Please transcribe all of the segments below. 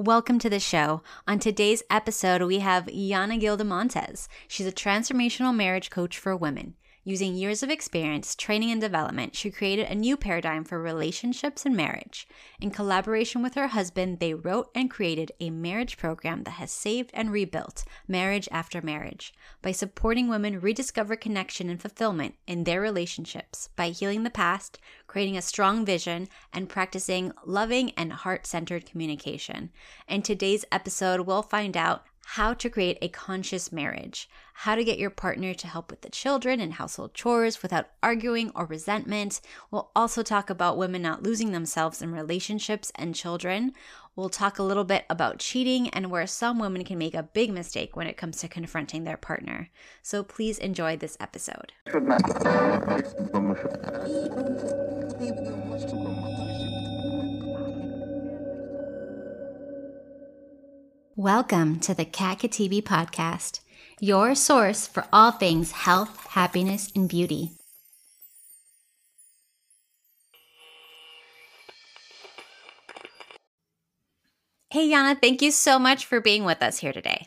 Welcome to the show. On today's episode, we have Yana Gildamontes. She's a transformational marriage coach for women. Using years of experience, training, and development, she created a new paradigm for relationships and marriage. In collaboration with her husband, they wrote and created a marriage program that has saved and rebuilt marriage after marriage by supporting women rediscover connection and fulfillment in their relationships by healing the past, creating a strong vision, and practicing loving and heart-centered communication. In today's episode, we'll find out how to create a conscious marriage, how to get your partner to help with the children and household chores without arguing or resentment. We'll also talk about women not losing themselves in relationships and children. We'll talk a little bit about cheating and where some women can make a big mistake when it comes to confronting their partner. So please enjoy this episode. Welcome to the Kat Katibi Podcast, your source for all things health, happiness, and beauty. Hey, Yana, thank you so much for being with us here today.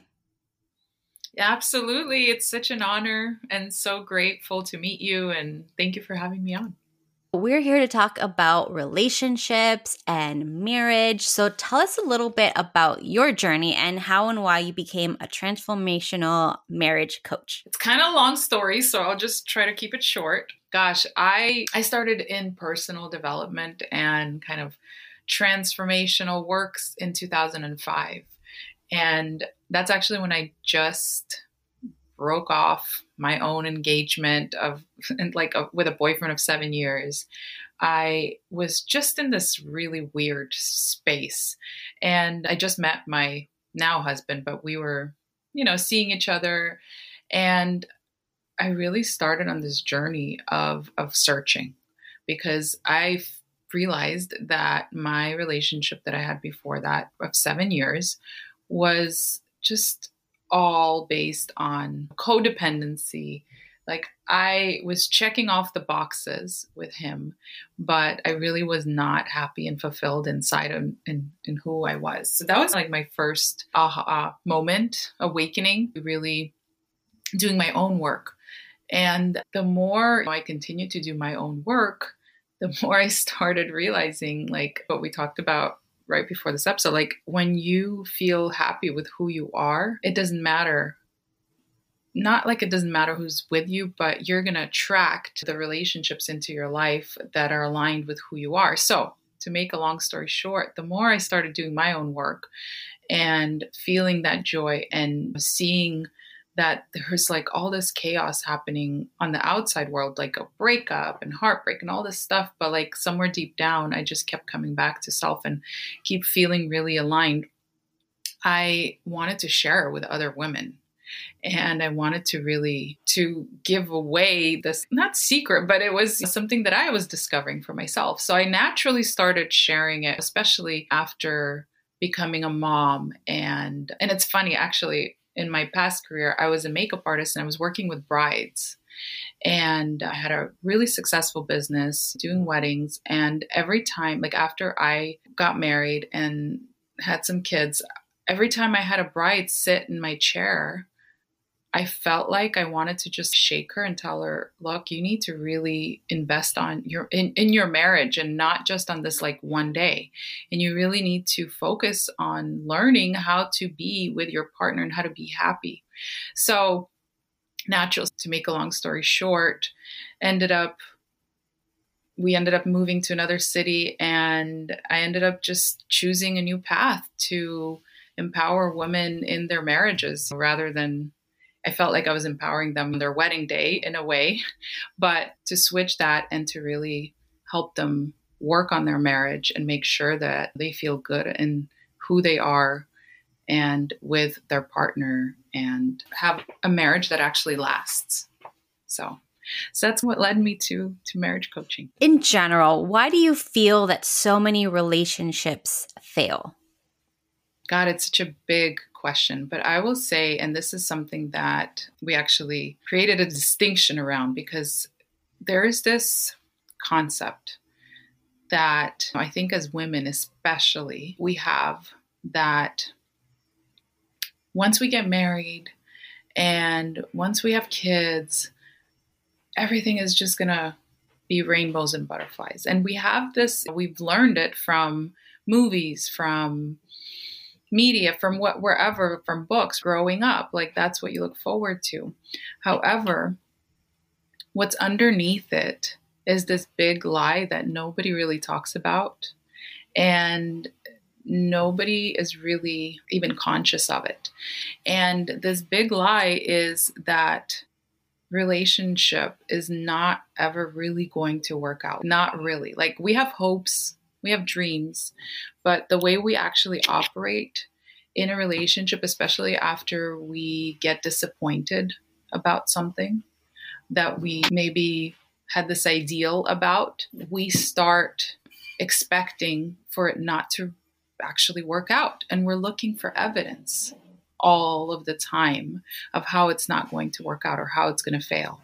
Absolutely. It's such an honor and so grateful to meet you, and thank you for having me on. We're here to talk about relationships and marriage. So tell us a little bit about your journey and how and why you became a transformational marriage coach. It's kind of a long story, so I'll just try to keep it short. Gosh, I started in personal development and kind of transformational works in 2005. And that's actually when I just broke off my own engagement with a boyfriend of 7 years. I was just in this really weird space, and I just met my now husband, but we were, seeing each other. And I really started on this journey of searching, because I realized that my relationship that I had before that of 7 years was just all based on codependency. Like, I was checking off the boxes with him, but I really was not happy and fulfilled inside in who I was. So that was like my first aha moment, awakening, really doing my own work. And the more I continued to do my own work, the more I started realizing, like what we talked about right before this episode, like when you feel happy with who you are, it doesn't matter. Not like it doesn't matter who's with you, but you're going to attract the relationships into your life that are aligned with who you are. So to make a long story short, the more I started doing my own work and feeling that joy and seeing that there's like all this chaos happening on the outside world, like a breakup and heartbreak and all this stuff. But like somewhere deep down, I just kept coming back to self and keep feeling really aligned. I wanted to share with other women. And I wanted to give away this, not secret, but it was something that I was discovering for myself. So I naturally started sharing it, especially after becoming a mom. And it's funny, actually, in my past career, I was a makeup artist and I was working with brides. And I had a really successful business doing weddings. And every time, like after I got married and had some kids, every time I had a bride sit in my chair, I felt like I wanted to just shake her and tell her, look, you need to really invest in your marriage and not just on this like one day. And you really need to focus on learning how to be with your partner and how to be happy. So natural, to make a long story short, we ended up moving to another city, and I ended up just choosing a new path to empower women in their marriages rather than I felt like I was empowering them on their wedding day in a way, but to switch that and to really help them work on their marriage and make sure that they feel good in who they are and with their partner and have a marriage that actually lasts. So that's what led me to marriage coaching. In general, why do you feel that so many relationships fail? God, it's such a big question, but I will say, and this is something that we actually created a distinction around, because there is this concept that I think as women especially, we have that once we get married and once we have kids, everything is just going to be rainbows and butterflies. And we have this, we've learned it from movies, from media, from wherever, from books growing up. Like that's what you look forward to. However, what's underneath it is this big lie that nobody really talks about. And nobody is really even conscious of it. And this big lie is that relationship is not ever really going to work out. Not really. Like we have hopes, we have dreams, but the way we actually operate in a relationship, especially after we get disappointed about something that we maybe had this ideal about, we start expecting for it not to actually work out. And we're looking for evidence all of the time of how it's not going to work out or how it's going to fail.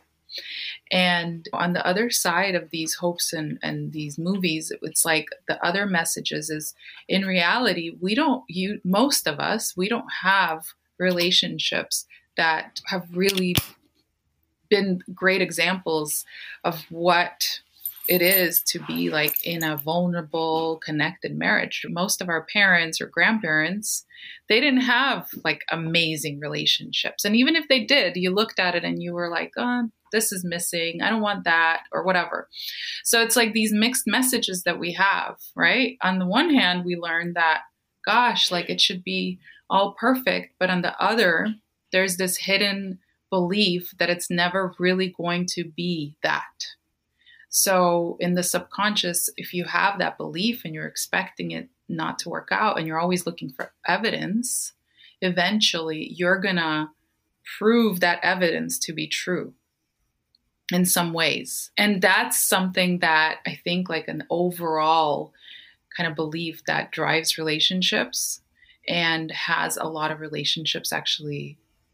And on the other side of these hopes and these movies, it's like the other messages is in reality, most of us, we don't have relationships that have really been great examples of what it is to be like in a vulnerable, connected marriage. Most of our parents or grandparents, they didn't have like amazing relationships. And even if they did, you looked at it and you were like, oh, this is missing. I don't want that or whatever. So it's like these mixed messages that we have, right? On the one hand, we learn that, gosh, like it should be all perfect. But on the other, there's this hidden belief that it's never really going to be that. So in the subconscious, if you have that belief and you're expecting it not to work out and you're always looking for evidence, eventually you're going to prove that evidence to be true in some ways. And that's something that I think like an overall kind of belief that drives relationships and has a lot of relationships actually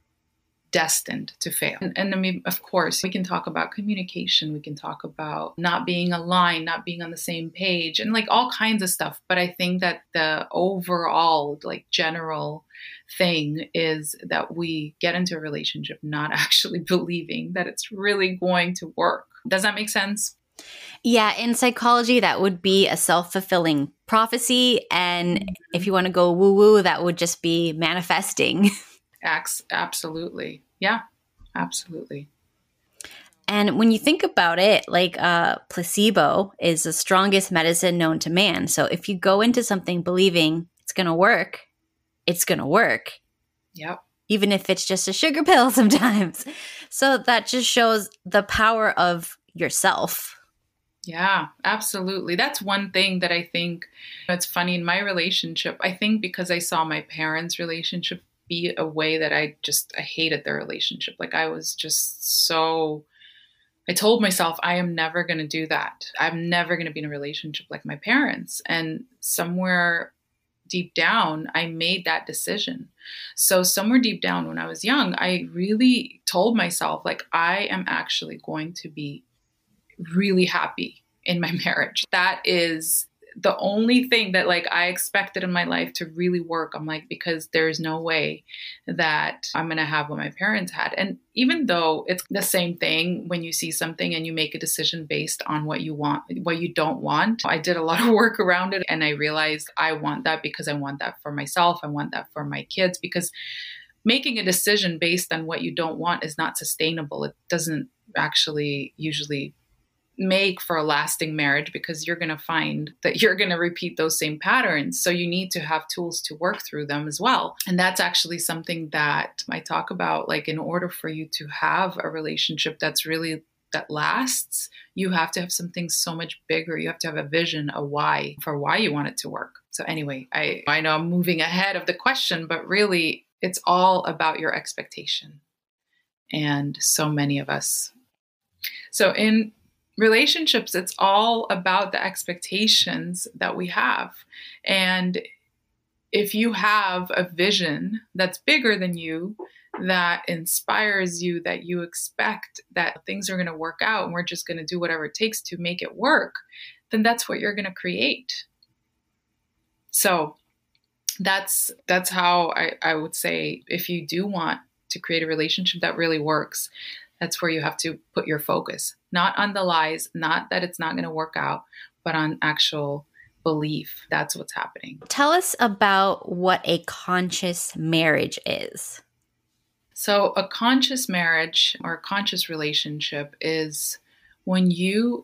destined to fail. And I mean, of course, we can talk about communication. We can talk about not being aligned, not being on the same page, and like all kinds of stuff. But I think that the overall, like general thing is that we get into a relationship not actually believing that it's really going to work. Does that make sense? Yeah, in psychology, that would be a self-fulfilling prophecy. And if you want to go woo-woo, that would just be manifesting. Absolutely. Yeah, absolutely. And when you think about it, like placebo is the strongest medicine known to man. So if you go into something believing it's going to work, it's going to work. Yep. Even if it's just a sugar pill sometimes. So that just shows the power of yourself. Yeah, absolutely. That's one thing that I think it's funny in my relationship. I think because I saw my parents' relationship be a way that I hated their relationship. Like I was just I told myself, I am never going to do that. I'm never going to be in a relationship like my parents. And somewhere deep down, I made that decision. So somewhere deep down when I was young, I really told myself, like, I am actually going to be really happy in my marriage. That is the only thing that like I expected in my life to really work. I'm like, because there's no way that I'm going to have what my parents had. And even though it's the same thing when you see something and you make a decision based on what you want, what you don't want, I did a lot of work around it. And I realized I want that because I want that for myself. I want that for my kids, because making a decision based on what you don't want is not sustainable. It doesn't actually usually make for a lasting marriage, because you're going to find that you're going to repeat those same patterns. So you need to have tools to work through them as well. And that's actually something that I talk about. Like, in order for you to have a relationship that lasts, you have to have something so much bigger. You have to have a vision, a why for why you want it to work. So anyway, I know I'm moving ahead of the question, but really it's all about your expectation. And so many of us. So in relationships, it's all about the expectations that we have. And if you have a vision that's bigger than you, that inspires you, that you expect that things are going to work out and we're just going to do whatever it takes to make it work, then that's what you're going to create. So that's how I would say, if you do want to create a relationship that really works, that's where you have to put your focus, not on the lies, not that it's not going to work out, but on actual belief. That's what's happening. Tell us about what a conscious marriage is. So a conscious marriage or a conscious relationship is when you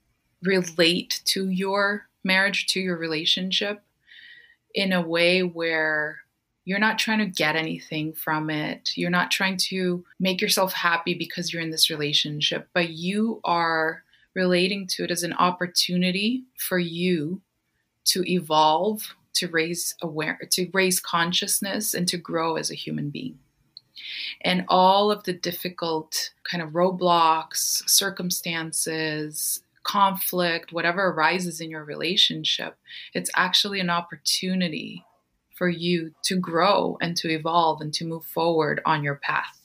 relate to your marriage, to your relationship, in a way where you're not trying to get anything from it. You're not trying to make yourself happy because you're in this relationship, but you are relating to it as an opportunity for you to evolve, to raise consciousness, and to grow as a human being. And all of the difficult kind of roadblocks, circumstances, conflict, whatever arises in your relationship, it's actually an opportunity for you to grow and to evolve and to move forward on your path.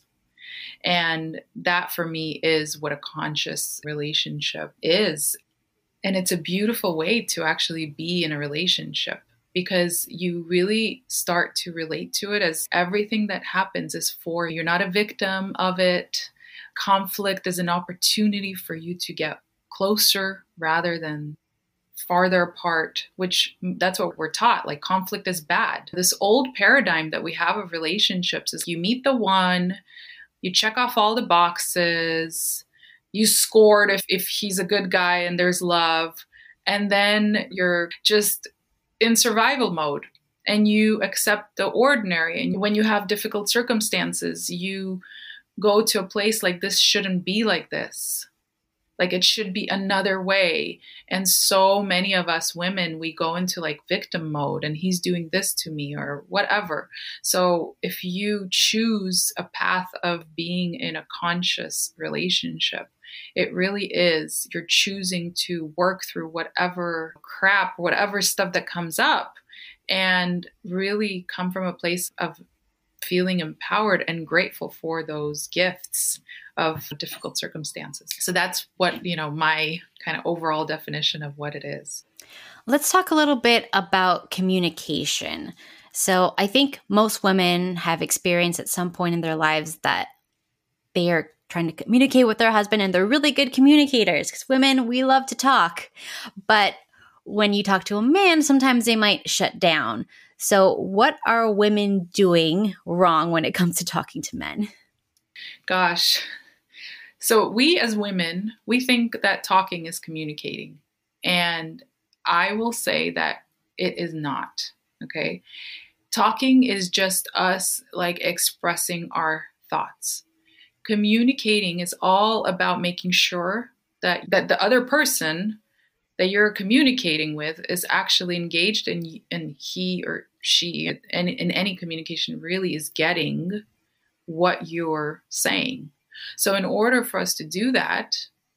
And that for me is what a conscious relationship is. And it's a beautiful way to actually be in a relationship, because you really start to relate to it as everything that happens is for you. You're not a victim of it. Conflict is an opportunity for you to get closer rather than farther apart, which that's what we're taught. Like, conflict is bad. This old paradigm that we have of relationships is you meet the one, you check off all the boxes, you scored if he's a good guy and there's love, and then you're just in survival mode and you accept the ordinary. And when you have difficult circumstances, you go to a place like, this shouldn't be like this. Like, it should be another way. And so many of us women, we go into like victim mode, and he's doing this to me or whatever. So if you choose a path of being in a conscious relationship, it really is, you're choosing to work through whatever crap, whatever stuff that comes up, and really come from a place of feeling empowered and grateful for those gifts of difficult circumstances. So that's what, my kind of overall definition of what it is. Let's talk a little bit about communication. So I think most women have experienced at some point in their lives that they are trying to communicate with their husband, and they're really good communicators, because women, we love to talk. But when you talk to a man, sometimes they might shut down. So what are women doing wrong when it comes to talking to men? Gosh. So we as women, we think that talking is communicating. And I will say that it is not, okay? Talking is just us like expressing our thoughts. Communicating is all about making sure that the other person that you're communicating with is actually engaged, and he or she, and in any communication, really is getting what you're saying. So in order for us to do that,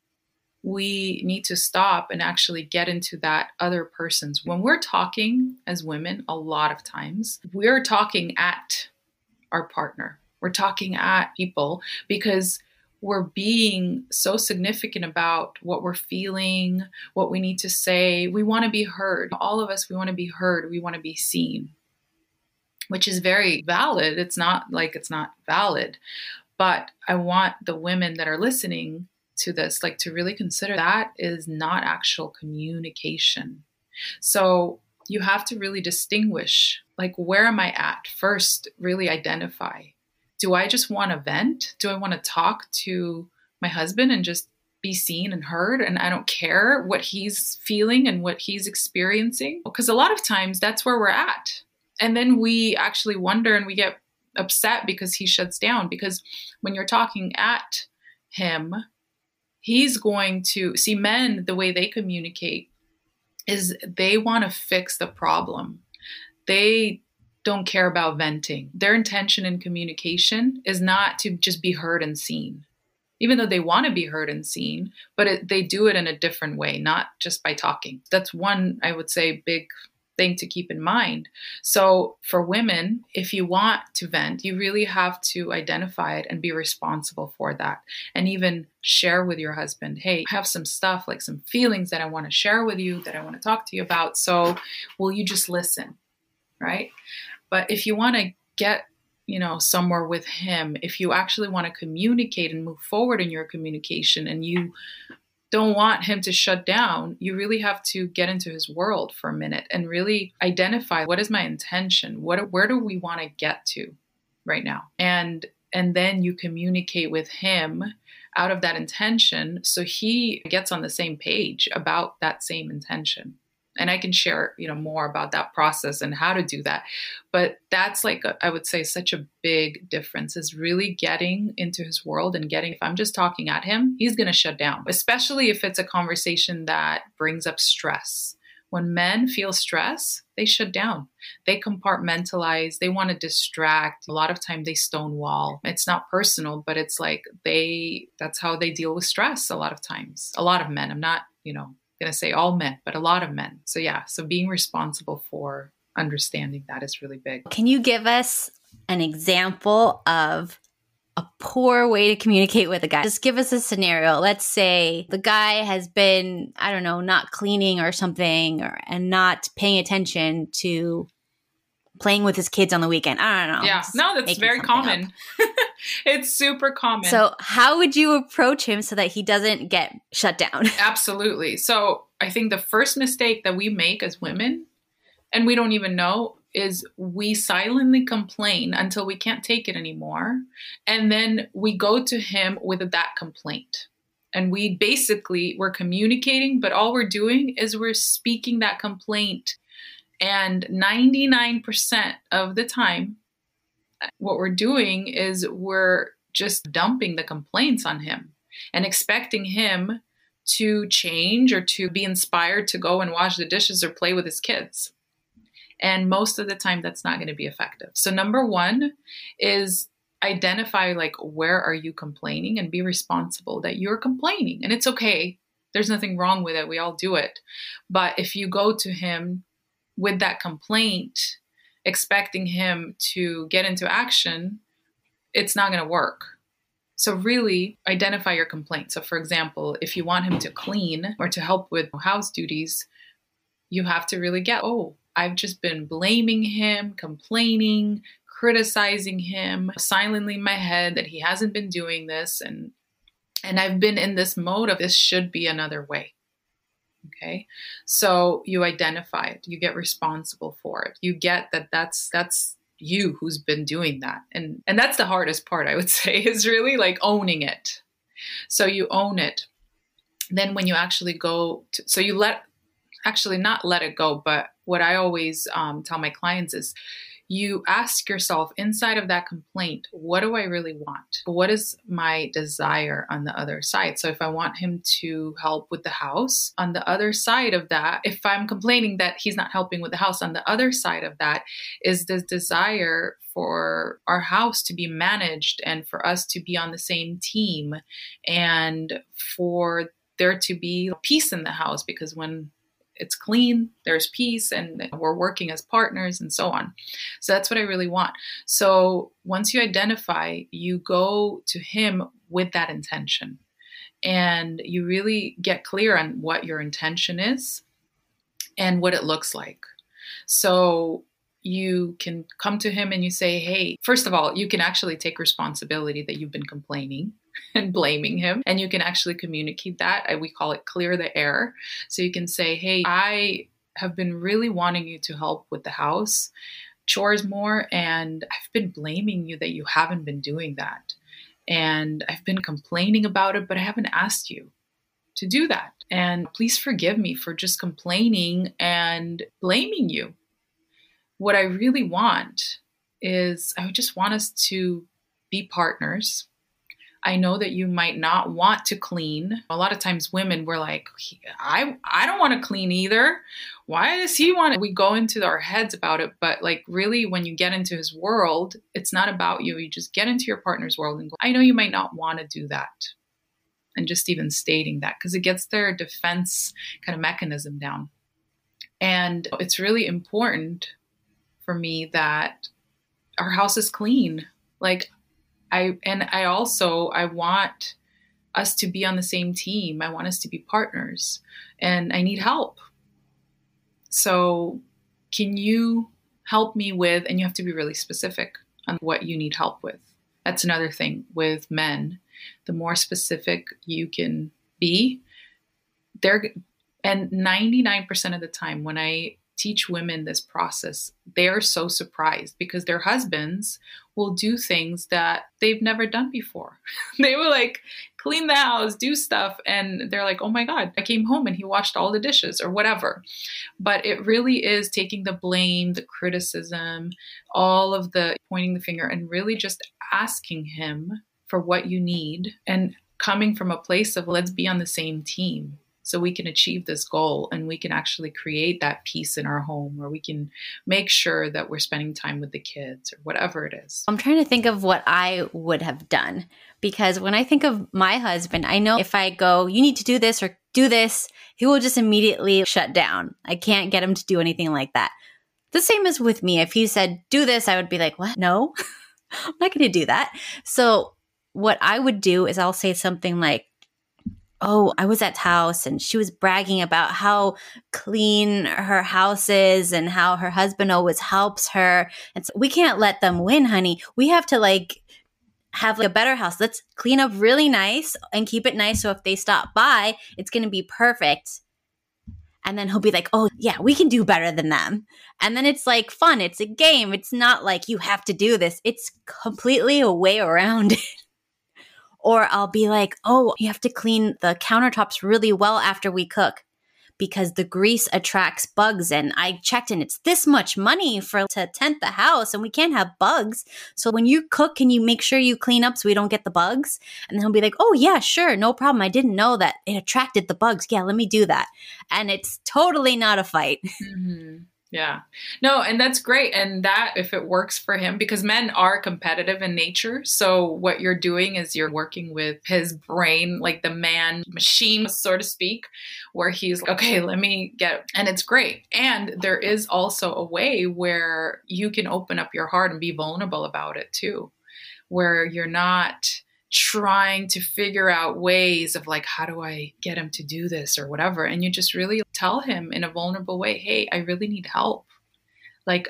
we need to stop and actually get into that other person's. When we're talking as women, a lot of times, we're talking at our partner. We're talking at people because we're being so significant about what we're feeling, what we need to say. We want to be heard. All of us, we want to be heard. We want to be seen, which is very valid. It's not like it's not valid. But I want the women that are listening to this, like, to really consider that is not actual communication. So you have to really distinguish, like, where am I at? First, really identify. Do I just want to vent? Do I want to talk to my husband and just be seen and heard, and I don't care what he's feeling and what he's experiencing? Because a lot of times that's where we're at. And then we actually wonder and we get upset because he shuts down. Because when you're talking at him, he's going to see, men, the way they communicate is they want to fix the problem. They don't care about venting. Their intention in communication is not to just be heard and seen, even though they want to be heard and seen, but they do it in a different way, not just by talking. That's one, I would say, big thing to keep in mind. So for women, if you want to vent, you really have to identify it and be responsible for that. And even share with your husband, hey, I have some stuff, like some feelings that I want to share with you, that I want to talk to you about. So will you just listen? right? But if you want to get, somewhere with him, if you actually want to communicate and move forward in your communication, and you don't want him to shut down, you really have to get into his world for a minute and really identify, what is my intention? Where do we want to get to right now? And then you communicate with him out of that intention, so he gets on the same page about that same intention. And I can share, more about that process and how to do that. But that's I would say, such a big difference, is really getting into his world and if I'm just talking at him, he's going to shut down, especially if it's a conversation that brings up stress. When men feel stress, they shut down. They compartmentalize. They want to distract. A lot of time they stonewall. It's not personal, but it's that's how they deal with stress a lot of times. A lot of men. I'm not, going to say all men, but a lot of men. So yeah, so being responsible for understanding that is really big. Can you give us an example of a poor way to communicate with a guy? Just give us a scenario. Let's say the guy has been, I don't know, not cleaning or something, and not paying attention to playing with his kids on the weekend. I don't know. Yeah, no, that's very common. It's super common. So how would you approach him so that he doesn't get shut down? Absolutely. So I think the first mistake that we make as women, and we don't even know, is we silently complain until we can't take it anymore. And then we go to him with that complaint. And we're communicating, but all we're doing is we're speaking that complaint. And 99% of the time, what we're doing is we're just dumping the complaints on him and expecting him to change or to be inspired to go and wash the dishes or play with his kids. And most of the time, that's not going to be effective. So number one is identify, where are you complaining, and be responsible that you're complaining. And it's okay. There's nothing wrong with it. We all do it. But if you go to him with that complaint, expecting him to get into action, it's not going to work. So really identify your complaint. So for example, if you want him to clean or to help with house duties, you have to really I've just been blaming him, complaining, criticizing him, silently in my head that he hasn't been doing this. And I've been in this mode of, this should be another way. Okay. So you identify it, you get responsible for it. You get that that's you who's been doing that. And that's the hardest part, I would say, is really owning it. So you own it. Then when you actually not let it go, but what I always tell my clients is, you ask yourself inside of that complaint, what do I really want? What is my desire on the other side? So if I want him to help with the house, on the other side of that, if I'm complaining that he's not helping with the house, on the other side of that is this desire for our house to be managed and for us to be on the same team and for there to be peace in the house, because when it's clean, there's peace, and we're working as partners and so on. So that's what I really want. So once you identify, you go to him with that intention and you really get clear on what your intention is and what it looks like. So you can come to him and you say, hey, first of all, you can actually take responsibility that you've been complaining and blaming him. And you can actually communicate that. We call it clear the air. So you can say, hey, I have been really wanting you to help with the house chores more. And I've been blaming you that you haven't been doing that. And I've been complaining about it, but I haven't asked you to do that. And please forgive me for just complaining and blaming you. What I really want is I just want us to be partners. I know that you might not want to clean. A lot of times women, we're like, I don't want to clean either. Why does he want it? We go into our heads about it. But really, when you get into his world, it's not about you. You just get into your partner's world and go, I know you might not want to do that. And just even stating that, because it gets their defense kind of mechanism down. And it's really important for me that our house is clean. I want us to be on the same team. I want us to be partners and I need help. So can you help me with, and you have to be really specific on what you need help with. That's another thing with men. The more specific you can be, and 99% of the time when I teach women this process, they're so surprised because their husbands will do things that they've never done before. They will like clean the house, do stuff, and they're like, oh my God, I came home and he washed all the dishes or whatever. But it really is taking the blame, the criticism, all of the pointing the finger, and really just asking him for what you need and coming from a place of let's be on the same team, so we can achieve this goal and we can actually create that peace in our home, or we can make sure that we're spending time with the kids or whatever it is. I'm trying to think of what I would have done, because when I think of my husband, I know if I go, you need to do this or do this, he will just immediately shut down. I can't get him to do anything like that. The same as with me. If he said, do this, I would be like, what? No, I'm not going to do that. So what I would do is I'll say something like, oh, I was at the house and she was bragging about how clean her house is and how her husband always helps her. And so we can't let them win, honey. We have to have a better house. Let's clean up really nice and keep it nice. So if they stop by, it's going to be perfect. And then he'll be like, oh yeah, we can do better than them. And then it's like fun. It's a game. It's not like you have to do this. It's completely a way around it. Or I'll be like, oh, you have to clean the countertops really well after we cook because the grease attracts bugs. And I checked and it's this much money to tent the house and we can't have bugs. So when you cook, can you make sure you clean up so we don't get the bugs? And then he'll be like, oh yeah, sure. No problem. I didn't know that it attracted the bugs. Yeah, let me do that. And it's totally not a fight. Mm-hmm. Yeah. No, and that's great. And that, if it works for him, because men are competitive in nature. So what you're doing is you're working with his brain, like the man machine, so to speak, where he's like, okay, and it's great. And there is also a way where you can open up your heart and be vulnerable about it too, where you're not trying to figure out ways of like, how do I get him to do this or whatever? And you just really tell him in a vulnerable way, hey, I really need help. Like,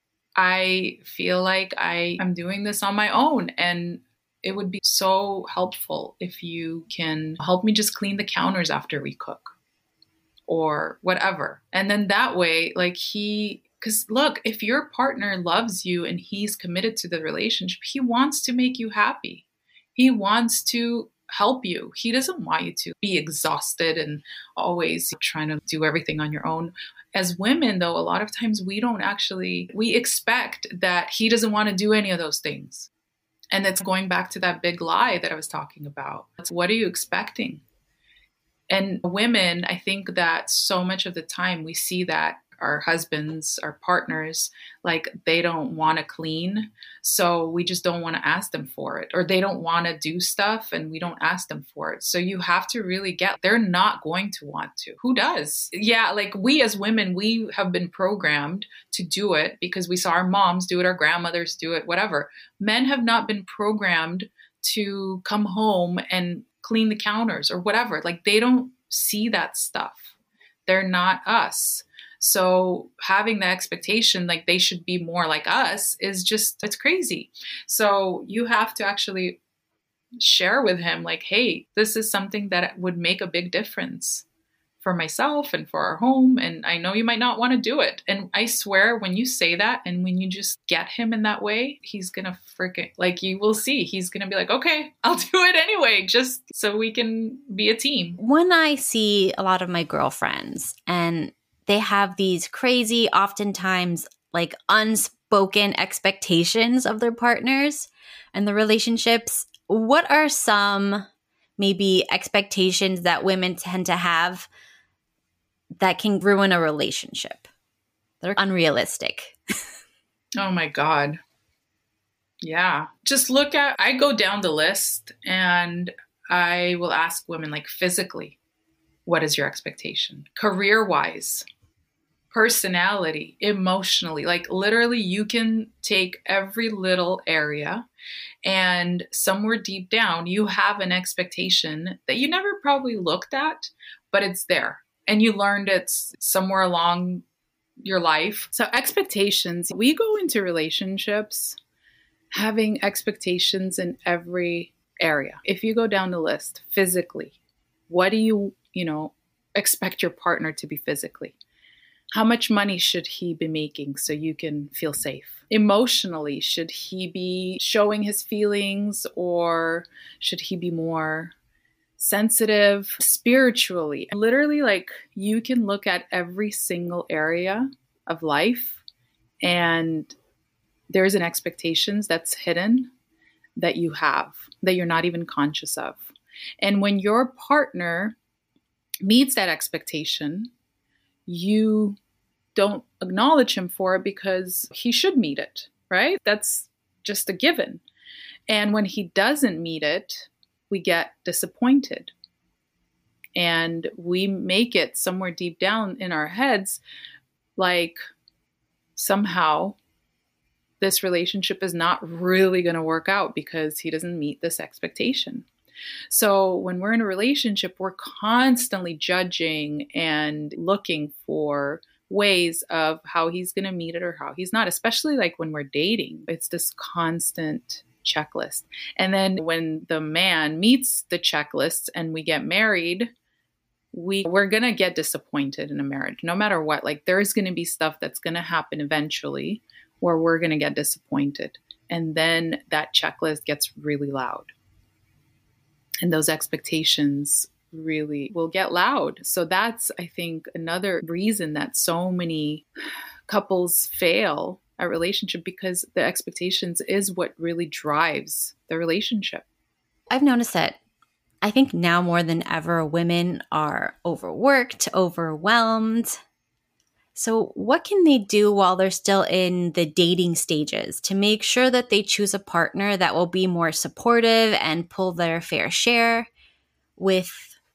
I feel like I am doing this on my own. And it would be so helpful if you can help me just clean the counters after we cook or whatever. And then that way, because look, if your partner loves you and he's committed to the relationship, he wants to make you happy. He wants to help you. He doesn't want you to be exhausted and always trying to do everything on your own. As women, though, a lot of times we expect that he doesn't want to do any of those things. And that's going back to that big lie that I was talking about. What are you expecting? And women, I think that so much of the time we see that our husbands, our partners, like they don't want to clean. So we just don't want to ask them for it, or they don't want to do stuff and we don't ask them for it. So you have to really they're not going to want to. Who does? Yeah. Like we as women, we have been programmed to do it because we saw our moms do it, our grandmothers do it, whatever. Men have not been programmed to come home and clean the counters or whatever. Like they don't see that stuff. They're not us. So having the expectation like they should be more like us it's crazy. So you have to actually share with him like, hey, this is something that would make a big difference for myself and for our home. And I know you might not want to do it. And I swear when you say that and when you just get him in that way, he's going to you will see, he's going to be like, okay, I'll do it anyway, just so we can be a team. When I see a lot of my girlfriends and they have these crazy, oftentimes like unspoken expectations of their partners and the relationships, what are some maybe expectations that women tend to have that can ruin a relationship? They're unrealistic. Oh my God. Yeah. Just I go down the list and I will ask women like physically, what is your expectation? Career-wise, personality, emotionally, like literally you can take every little area and somewhere deep down, you have an expectation that you never probably looked at, but it's there. And you learned it somewhere along your life. So expectations, we go into relationships having expectations in every area. If you go down the list, physically, what do you expect your partner to be physically? How much money should he be making so you can feel safe? Emotionally, should he be showing his feelings or should he be more sensitive? Spiritually, literally, like, you can look at every single area of life and there's an expectations that's hidden that you have, that you're not even conscious of. And when your partner meets that expectation, you don't acknowledge him for it because he should meet it, right? That's just a given. And when he doesn't meet it, we get disappointed. And we make it somewhere deep down in our heads like somehow this relationship is not really going to work out because he doesn't meet this expectation. So when we're in a relationship, we're constantly judging and looking for ways of how he's going to meet it or how he's not, especially like when we're dating. It's this constant checklist. And then when the man meets the checklist and we get married, we're going to get disappointed in a marriage, no matter what. Like, there's going to be stuff that's going to happen eventually where we're going to get disappointed. And then that checklist gets really loud. And those expectations really will get loud. So that's, I think, another reason that so many couples fail a relationship, because the expectations is what really drives the relationship. I've noticed that I think now more than ever, women are overworked, overwhelmed. So what can they do while they're still in the dating stages to make sure that they choose a partner that will be more supportive and pull their fair share? With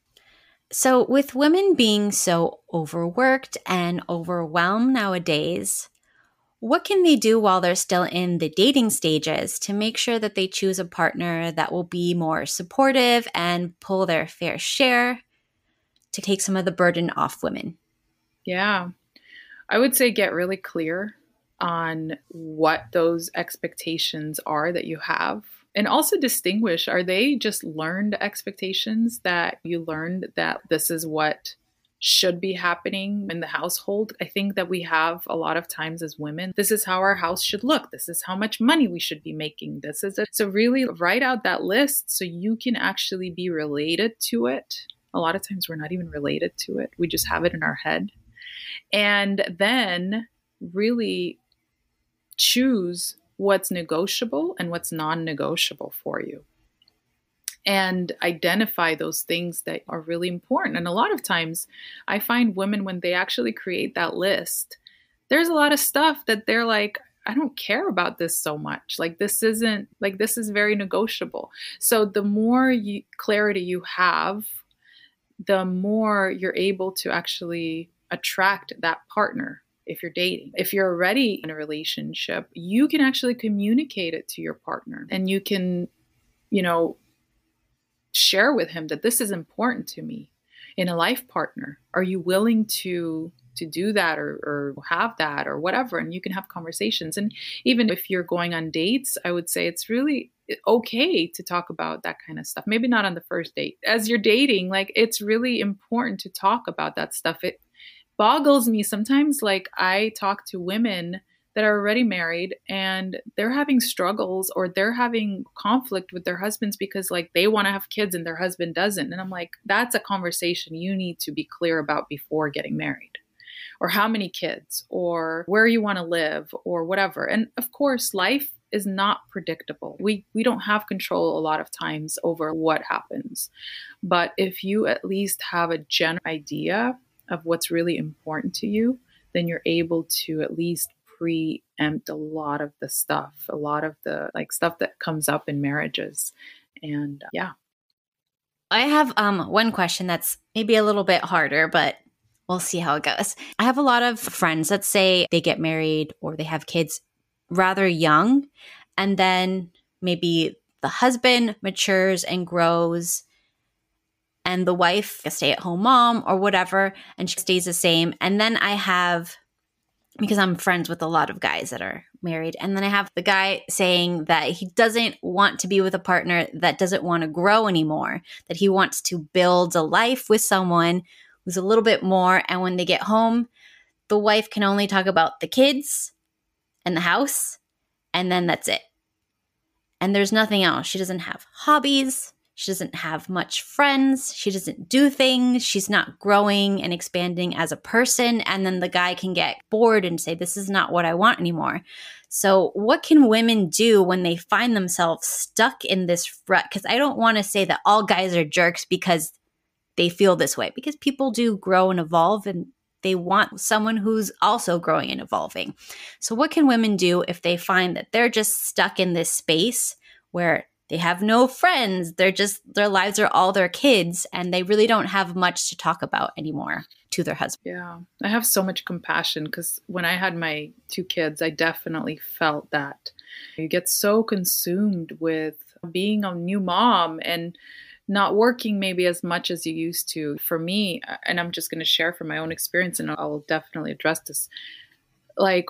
women being so overworked and overwhelmed nowadays, what can they do while they're still in the dating stages to make sure that they choose a partner that will be more supportive and pull their fair share to take some of the burden off women? Yeah. I would say get really clear on what those expectations are that you have. And also distinguish, are they just learned expectations that you learned that this is what should be happening in the household? I think that we have a lot of times as women, this is how our house should look. This is how much money we should be making. This is it. So really write out that list so you can actually be related to it. A lot of times we're not even related to it. We just have it in our head. And then really choose what's negotiable and what's non-negotiable for you. And identify those things that are really important. And a lot of times I find women, when they actually create that list, there's a lot of stuff that they're like, I don't care about this so much. Like, this is very negotiable. So the more clarity you have, the more you're able to actually attract that partner. If you're dating, if you're already in a relationship, you can actually communicate it to your partner, and you can, share with him that this is important to me in a life partner. Are you willing to do that or have that or whatever? And you can have conversations. And even if you're going on dates, I would say it's really okay to talk about that kind of stuff. Maybe not on the first date. As you're dating, like, it's really important to talk about that stuff. It boggles me sometimes. Like, I talk to women that are already married and they're having struggles or they're having conflict with their husbands because, like, they want to have kids and their husband doesn't. And I'm like, that's a conversation you need to be clear about before getting married, or how many kids, or where you want to live, or whatever. And of course, life is not predictable. We don't have control a lot of times over what happens. But if you at least have a general idea of what's really important to you, then you're able to at least preempt a lot of the stuff, a lot of the stuff that comes up in marriages. And yeah. I have one question that's maybe a little bit harder, but we'll see how it goes. I have a lot of friends that say they get married or they have kids rather young, and then maybe the husband matures and grows, and the wife, a stay-at-home mom or whatever, and she stays the same. And then I have because I'm friends with a lot of guys that are married. And then I have the guy saying that he doesn't want to be with a partner that doesn't want to grow anymore, that he wants to build a life with someone who's a little bit more. And when they get home, the wife can only talk about the kids and the house, and then that's it. And there's nothing else. She doesn't have hobbies. She doesn't have much friends. She doesn't do things. She's not growing and expanding as a person. And then the guy can get bored and say, this is not what I want anymore. So what can women do when they find themselves stuck in this rut? Because I don't want to say that all guys are jerks because they feel this way, because people do grow and evolve, and they want someone who's also growing and evolving. So what can women do if they find that they're just stuck in this space where they have no friends, their lives are all their kids, and they really don't have much to talk about anymore to their husband? Yeah, I have so much compassion because when I had my 2 kids, I definitely felt that. You get so consumed with being a new mom and not working maybe as much as you used to. For me, and I'm just going to share from my own experience, and I'll definitely address this. Like,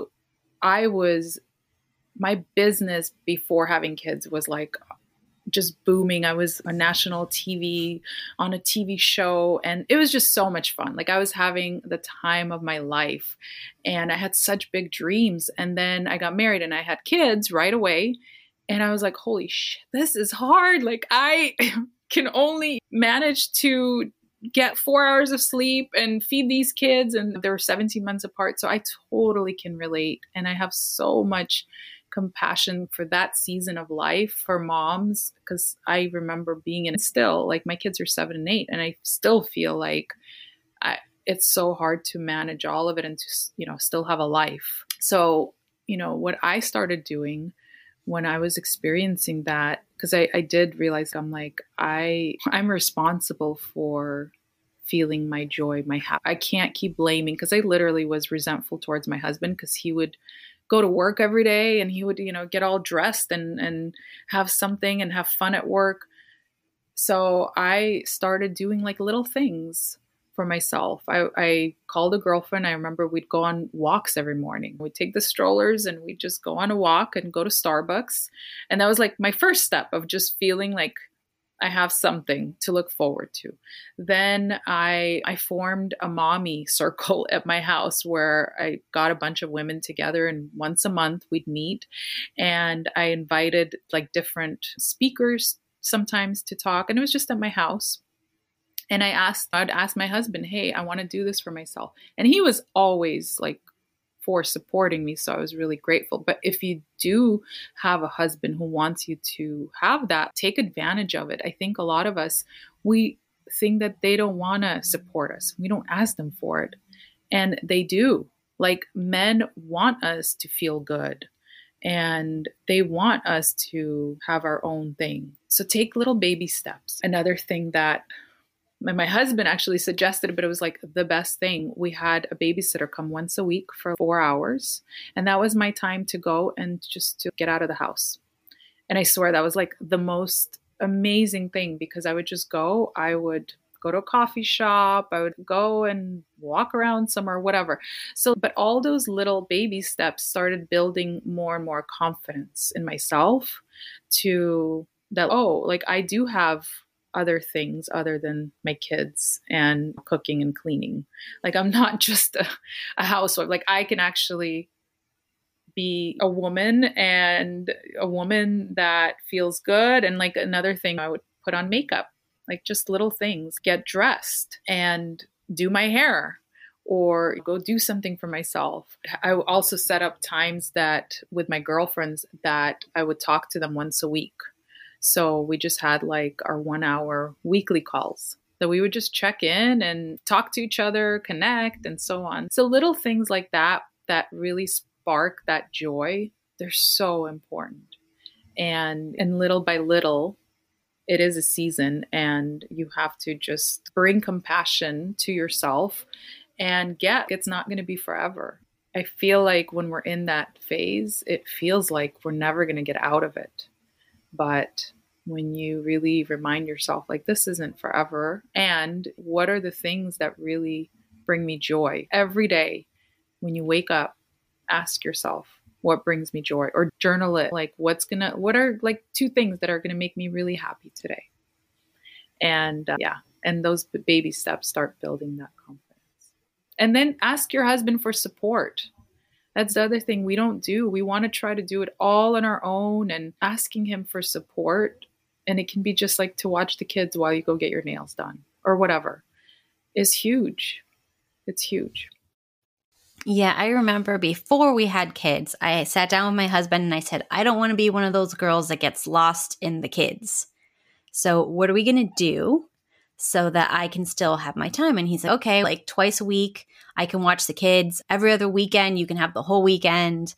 my business before having kids was like just booming. I was on national TV, on a TV show, and it was just so much fun. Like, I was having the time of my life, and I had such big dreams. And then I got married and I had kids right away. And I was like, holy shit, this is hard. Like, I can only manage to get 4 hours of sleep and feed these kids. And they were 17 months apart. So I totally can relate. And I have so much compassion for that season of life for moms, because I remember being in, still, like, my kids are 7 and 8, and I still feel like it's so hard to manage all of it and to, still have a life. So, what I started doing when I was experiencing that, because I did realize, I'm like, I'm responsible for feeling my joy, my happiness. I can't keep blaming, because I literally was resentful towards my husband, because he would go to work every day and he would, get all dressed and have something and have fun at work. So I started doing like little things for myself. I called a girlfriend. I remember we'd go on walks every morning. We'd take the strollers and we'd just go on a walk and go to Starbucks. And that was like my first step of just feeling like I have something to look forward to. Then I formed a mommy circle at my house where I got a bunch of women together, and once a month we'd meet, and I invited like different speakers sometimes to talk, and it was just at my house. And I'd ask my husband, hey, I want to do this for myself. And he was always like for supporting me. So I was really grateful. But if you do have a husband who wants you to have that, take advantage of it. I think a lot of us, we think that they don't want to support us. We don't ask them for it. And they do. Like, men want us to feel good, and they want us to have our own thing. So take little baby steps. Another thing that my husband actually suggested, but it was like the best thing. We had a babysitter come once a week for 4 hours. And that was my time to go and just to get out of the house. And I swear that was like the most amazing thing, because I would just go, I would go to a coffee shop, I would go and walk around somewhere, whatever. So, but all those little baby steps started building more and more confidence in myself, to that, oh, like, I do have other things other than my kids and cooking and cleaning. Like, I'm not just a housewife. Like, I can actually be a woman, and a woman that feels good. And like, another thing, I would put on makeup, like just little things, get dressed and do my hair, or go do something for myself. I also set up times that with my girlfriends that I would talk to them once a week. So we just had like our 1 hour weekly calls that we would just check in and talk to each other, connect, and so on. So little things like that really spark that joy, they're so important. And little by little, it is a season, and you have to just bring compassion to yourself and it's not going to be forever. I feel like when we're in that phase, it feels like we're never going to get out of it. But when you really remind yourself, like, this isn't forever, and what are the things that really bring me joy every day when you wake up, ask yourself, what brings me joy? Or journal it. Like, what are like 2 things that are going to make me really happy today? And and those baby steps start building that confidence. And then ask your husband for support. That's the other thing we don't do. We want to try to do it all on our own, and asking him for support. And it can be just like to watch the kids while you go get your nails done or whatever, is huge. It's huge. Yeah, I remember before we had kids, I sat down with my husband and I said, I don't want to be one of those girls that gets lost in the kids. So what are we going to do so that I can still have my time? And he's like, okay, like twice a week, I can watch the kids. Every other weekend, you can have the whole weekend.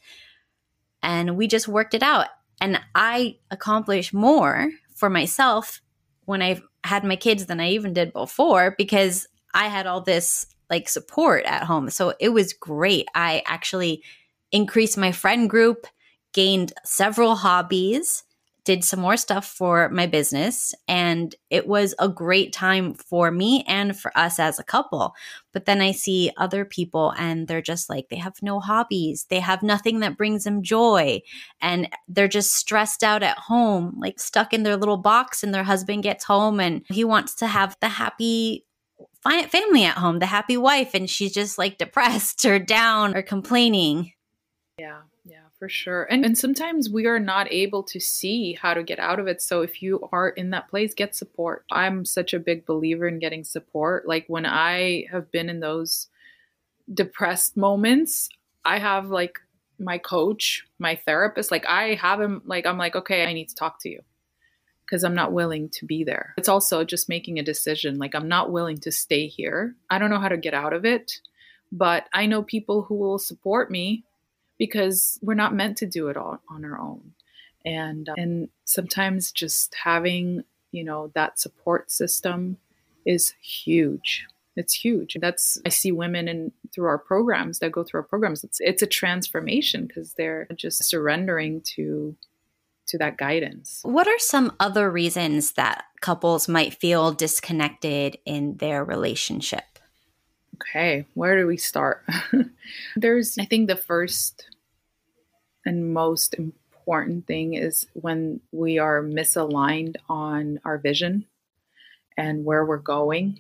And we just worked it out. And I accomplished more for myself when I had my kids than I even did before, because I had all this like support at home. So it was great. I actually increased my friend group, gained several hobbies, did some more stuff for my business, and it was a great time for me and for us as a couple. But then I see other people and they're just like, they have no hobbies. They have nothing that brings them joy. And they're just stressed out at home, like stuck in their little box, and their husband gets home and he wants to have the happy family at home, the happy wife, and she's just like depressed or down or complaining. Yeah, for sure. And sometimes we are not able to see how to get out of it. So if you are in that place, get support. I'm such a big believer in getting support. Like when I have been in those depressed moments, I have like my coach, my therapist, like I have him, like I'm like, okay, I need to talk to you, because I'm not willing to be there. It's also just making a decision. Like, I'm not willing to stay here. I don't know how to get out of it, but I know people who will support me, because we're not meant to do it all on our own. And sometimes just having, that support system is huge. It's huge. I see women through our programs that go through our programs. It's a transformation, because they're just surrendering to that guidance. What are some other reasons that couples might feel disconnected in their relationship? Okay, where do we start? I think the first and most important thing is when we are misaligned on our vision and where we're going.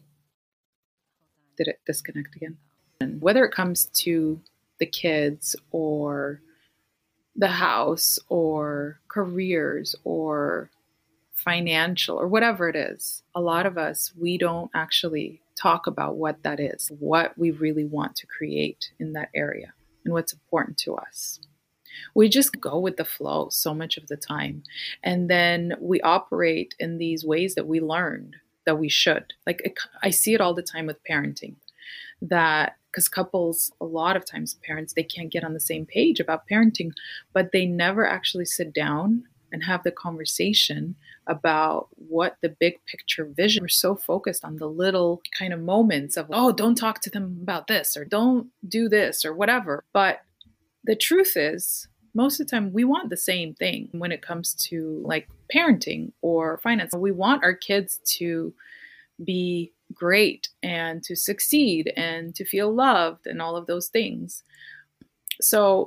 Did it disconnect again? And whether it comes to the kids or the house or careers or financial or whatever it is, a lot of us, we don't actually talk about what that is, what we really want to create in that area and what's important to us. We just go with the flow so much of the time. And then we operate in these ways that we learned that we should. Like, I see it all the time with parenting, that because couples, a lot of times parents, they can't get on the same page about parenting, but they never actually sit down and have the conversation about what the big picture vision. We're so focused on the little kind of moments of, oh, don't talk to them about this, or don't do this, or whatever. But the truth is, most of the time we want the same thing when it comes to like parenting or finance. We want our kids to be great and to succeed and to feel loved and all of those things. So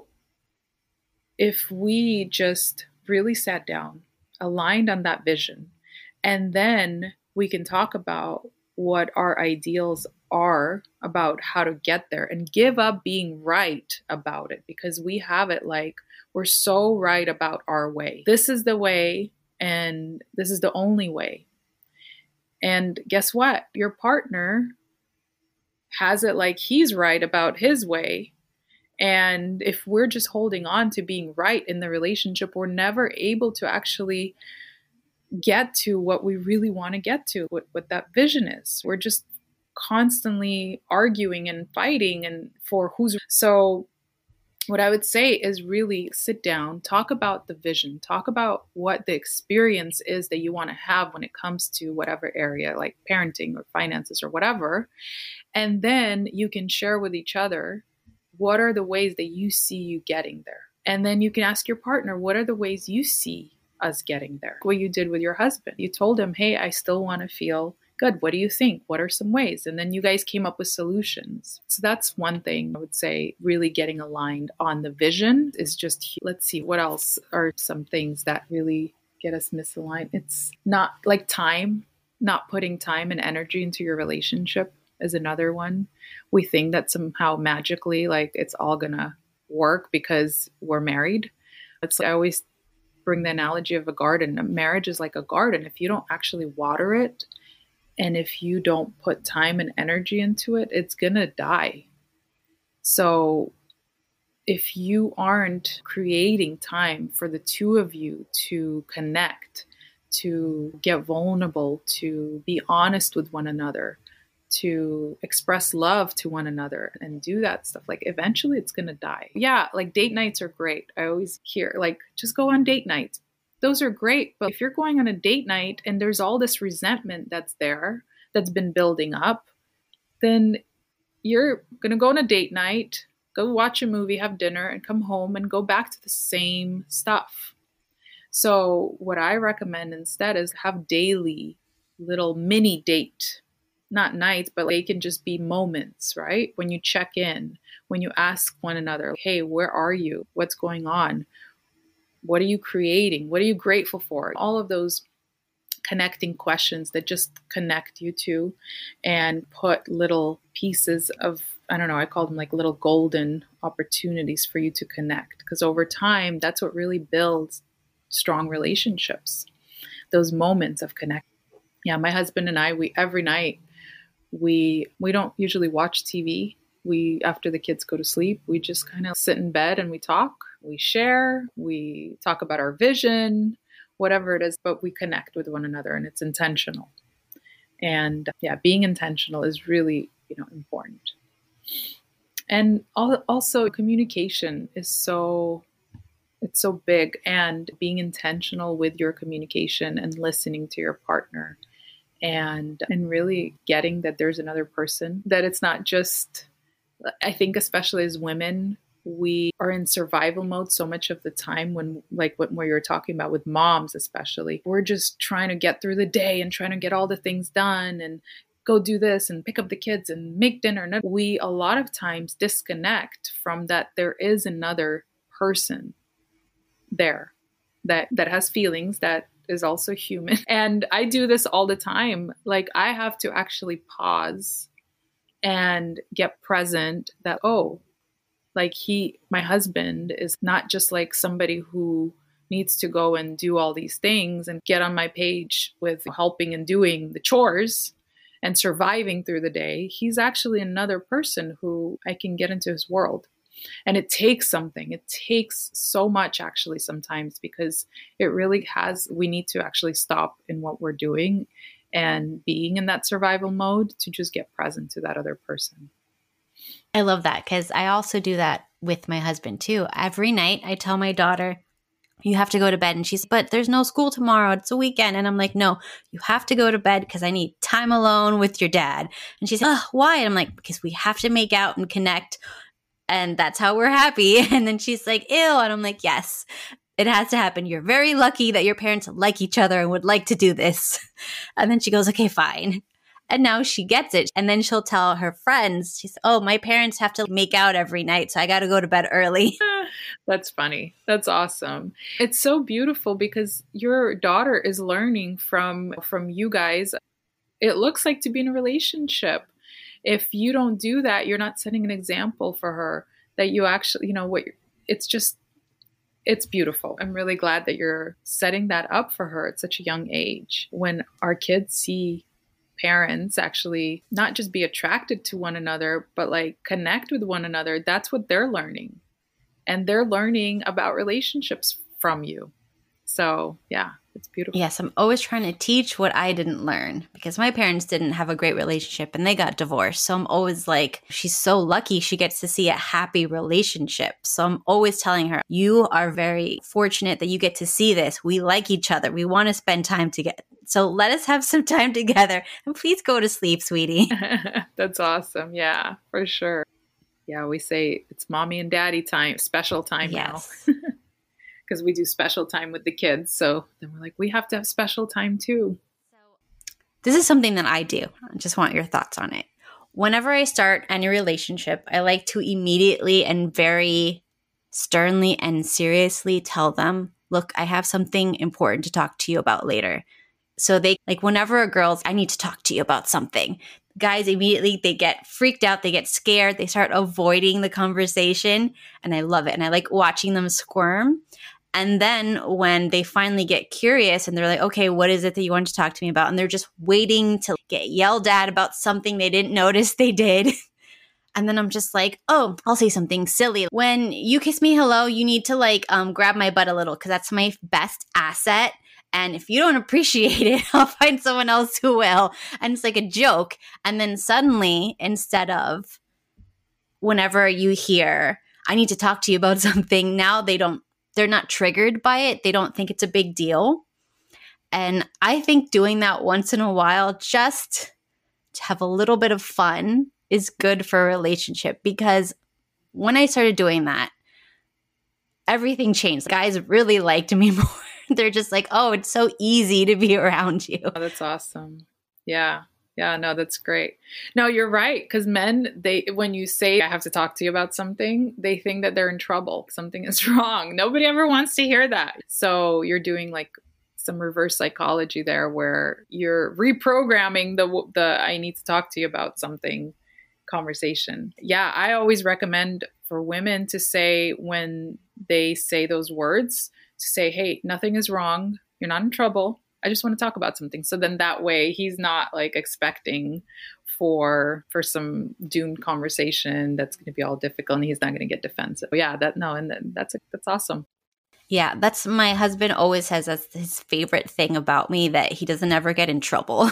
if we just really sat down, aligned on that vision, and then we can talk about what our ideals are, about how to get there, and give up being right about it, because we have it like we're so right about our way. This is the way, and this is the only way. And guess what? Your partner has it like he's right about his way. And if we're just holding on to being right in the relationship, we're never able to actually get to what we really want to get to, what that vision is. We're just constantly arguing and fighting and for who's. So what I would say is really sit down, talk about the vision, talk about what the experience is that you want to have when it comes to whatever area, like parenting or finances or whatever. And then you can share with each other, what are the ways that you see you getting there? And then you can ask your partner, what are the ways you see us getting there? What you did with your husband. You told him, hey, I still want to feel Good. What do you think? What are some ways? And then you guys came up with solutions. So that's one thing I would say, really getting aligned on the vision is just, let's see, what else are some things that really get us misaligned? It's not like time, not putting time and energy into your relationship is another one. We think that somehow magically, like it's all gonna work because we're married. It's like, I always bring the analogy of a garden. A marriage is like a garden. If you don't actually water it, and if you don't put time and energy into it, it's gonna die. So if you aren't creating time for the two of you to connect, to get vulnerable, to be honest with one another, to express love to one another and do that stuff, like eventually it's going to die. Yeah, like date nights are great. I always hear like, just go on date nights. Those are great. But if you're going on a date night and there's all this resentment that's there, that's been building up, then you're going to go on a date night, go watch a movie, have dinner, and come home and go back to the same stuff. So what I recommend instead is have daily little mini date, not nights, but they can just be moments, right? When you check in, when you ask one another, hey, where are you? What's going on? What are you creating? What are you grateful for? All of those connecting questions that just connect you two and put little pieces of, I don't know, I call them like little golden opportunities for you to connect. Because over time, that's what really builds strong relationships. Those moments of connect. Yeah, my husband and I, we every night, we don't usually watch TV. We, after the kids go to sleep, we just kind of sit in bed and we talk, we share, we talk about our vision, whatever it is, but we connect with one another and it's intentional. And yeah, being intentional is really, important. And also communication is it's so big, and being intentional with your communication and listening to your partner and really getting that there's another person, that it's not just, I think especially as women, we are in survival mode so much of the time when, like what you're talking about with moms, especially, we're just trying to get through the day and trying to get all the things done and go do this and pick up the kids and make dinner. We a lot of times disconnect from that there is another person there that has feelings, that is also human. And I do this all the time. Like I have to actually pause and get present that, oh, like my husband is not just like somebody who needs to go and do all these things and get on my page with helping and doing the chores and surviving through the day. He's actually another person who I can get into his world. And it takes something. It takes so much actually sometimes, because it really we need to actually stop in what we're doing and being in that survival mode to just get present to that other person. I love that, because I also do that with my husband too. Every night I tell my daughter, you have to go to bed. And she's, but there's no school tomorrow. It's a weekend. And I'm like, no, you have to go to bed because I need time alone with your dad. And she's like, oh, why? And I'm like, because we have to make out and connect. And that's how we're happy. And then she's like, ew. And I'm like, yes, it has to happen. You're very lucky that your parents like each other and would like to do this. And then she goes, okay, fine. And now she gets it. And then she'll tell her friends, she's, oh, my parents have to make out every night, so I got to go to bed early. That's funny. That's awesome. It's so beautiful because your daughter is learning from you guys. It looks like to be in a relationship. If you don't do that, you're not setting an example for her that you actually, it's beautiful. I'm really glad that you're setting that up for her at such a young age. When our kids see parents actually not just be attracted to one another, but like connect with one another, that's what they're learning. And they're learning about relationships from you. So yeah, it's beautiful. Yes, I'm always trying to teach what I didn't learn, because my parents didn't have a great relationship and they got divorced. So I'm always like, she's so lucky she gets to see a happy relationship. So I'm always telling her, you are very fortunate that you get to see this. We like each other. We want to spend time together. So let us have some time together, and please go to sleep, sweetie. That's awesome. Yeah, for sure. Yeah, we say it's mommy and daddy time, special time now. Because we do special time with the kids. So then we're like, we have to have special time too. This is something that I do. I just want your thoughts on it. Whenever I start any relationship, I like to immediately and very sternly and seriously tell them, look, I have something important to talk to you about later. So they, like, whenever a girl's, I need to talk to you about something, guys immediately, they get freaked out, they get scared, they start avoiding the conversation, and I love it. And I like watching them squirm. And then when they finally get curious and they're like, okay, what is it that you want to talk to me about? And they're just waiting to get yelled at about something they didn't notice they did. And then I'm just like, oh, I'll say something silly. When you kiss me hello, you need to like grab my butt a little because that's my best asset. And if you don't appreciate it, I'll find someone else who will. And it's like a joke. And then suddenly, instead of whenever you hear, I need to talk to you about something, now they're not triggered by it. They don't think it's a big deal. And I think doing that once in a while, just to have a little bit of fun, is good for a relationship. Because when I started doing that, everything changed. Guys really liked me more. They're just like, oh, it's so easy to be around you. Oh, that's awesome. Yeah. Yeah, no, that's great. No, you're right. Because men, when you say, I have to talk to you about something, they think that they're in trouble. Something is wrong. Nobody ever wants to hear that. So you're doing like some reverse psychology there where you're reprogramming the I need to talk to you about something conversation. Yeah, I always recommend for women to say, when they say those words, to say, hey, nothing is wrong. You're not in trouble. I just want to talk about something. So then that way he's not like expecting for some doomed conversation that's going to be all difficult and he's not going to get defensive. Yeah, that's awesome. Yeah, that's my husband always says that's his favorite thing about me, that he doesn't ever get in trouble.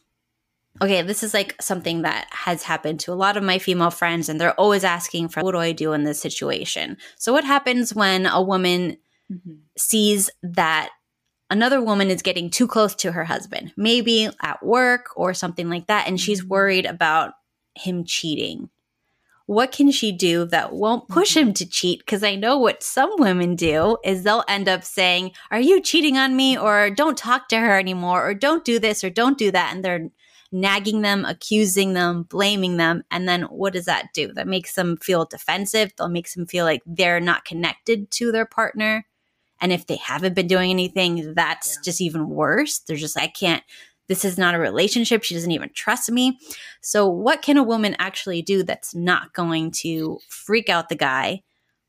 Okay, this is like something that has happened to a lot of my female friends, and they're always asking for, what do I do in this situation? So what happens when a woman sees that another woman is getting too close to her husband, maybe at work or something like that, and she's worried about him cheating? What can she do that won't push him to cheat? Because I know what some women do is they'll end up saying, are you cheating on me? Or don't talk to her anymore, or don't do this or don't do that. And they're nagging them, accusing them, blaming them. And then what does that do? That makes them feel defensive. That makes them feel like they're not connected to their partner. And if they haven't been doing anything, that's just even worse. They're just, this is not a relationship. She doesn't even trust me. So what can a woman actually do that's not going to freak out the guy,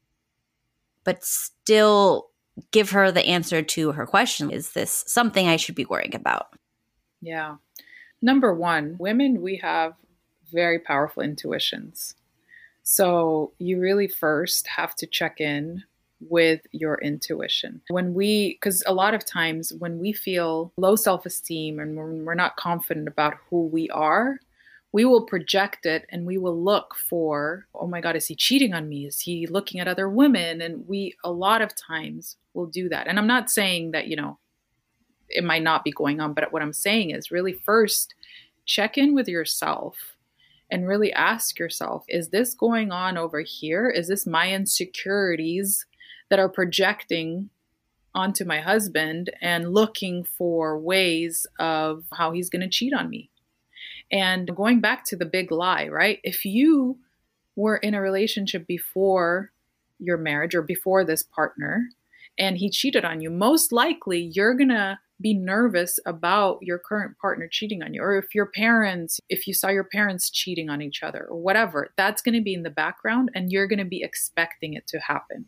but still give her the answer to her question? Is this something I should be worrying about? Yeah. Number one, women, we have very powerful intuitions. So you really first have to check in with your intuition. Because a lot of times when we feel low self-esteem and when we're not confident about who we are, we will project it and we will look for, oh my God, is he cheating on me? Is he looking at other women? And we, a lot of times, will do that. And I'm not saying that, it might not be going on, but what I'm saying is really first check in with yourself and really ask yourself, is this going on over here? Is this my insecurities that are projecting onto my husband and looking for ways of how he's going to cheat on me? And going back to the big lie, right? If you were in a relationship before your marriage or before this partner and he cheated on you, most likely you're going to be nervous about your current partner cheating on you. Or if you saw your parents cheating on each other or whatever, that's going to be in the background and you're going to be expecting it to happen.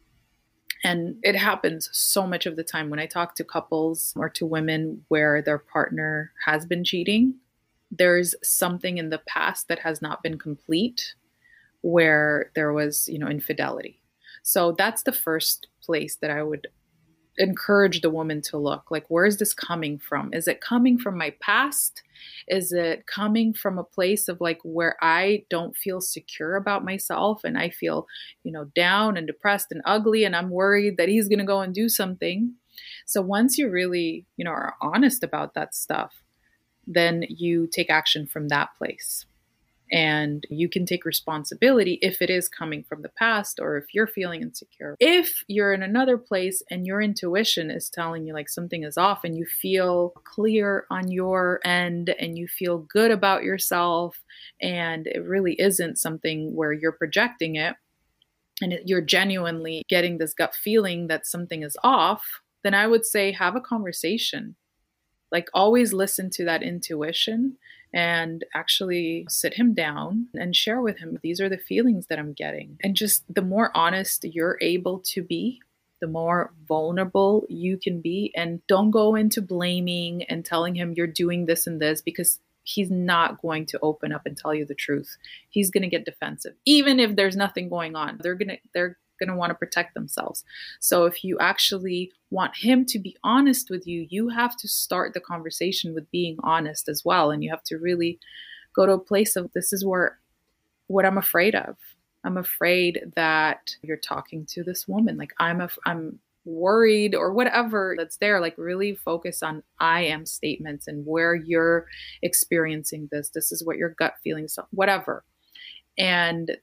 And it happens so much of the time when I talk to couples or to women where their partner has been cheating. There's something in the past that has not been complete where there was, infidelity. So that's the first place that I would encourage the woman to look. Like, where is this coming from? Is it coming from my past? Is it coming from a place of like where I don't feel secure about myself and I feel, down and depressed and ugly and I'm worried that he's going to go and do something? So once you really, are honest about that stuff, then you take action from that place. And you can take responsibility if it is coming from the past or if you're feeling insecure. If you're in another place and your intuition is telling you like something is off and you feel clear on your end and you feel good about yourself and it really isn't something where you're projecting it and you're genuinely getting this gut feeling that something is off, then I would say have a conversation. Like always listen to that intuition and actually sit him down and share with him, these are the feelings that I'm getting. And just the more honest you're able to be, the more vulnerable you can be. And don't go into blaming and telling him you're doing this and this, because he's not going to open up and tell you the truth. He's going to get defensive. Even if there's nothing going on, they're going to want to protect themselves. So if you actually want him to be honest with you, you have to start the conversation with being honest as well. And you have to really go to a place of, this is what I'm afraid of. I'm afraid that you're talking to this woman. Like I'm worried or whatever that's there. Like really focus on I am statements and where you're experiencing this. This is what your gut feelings, whatever. And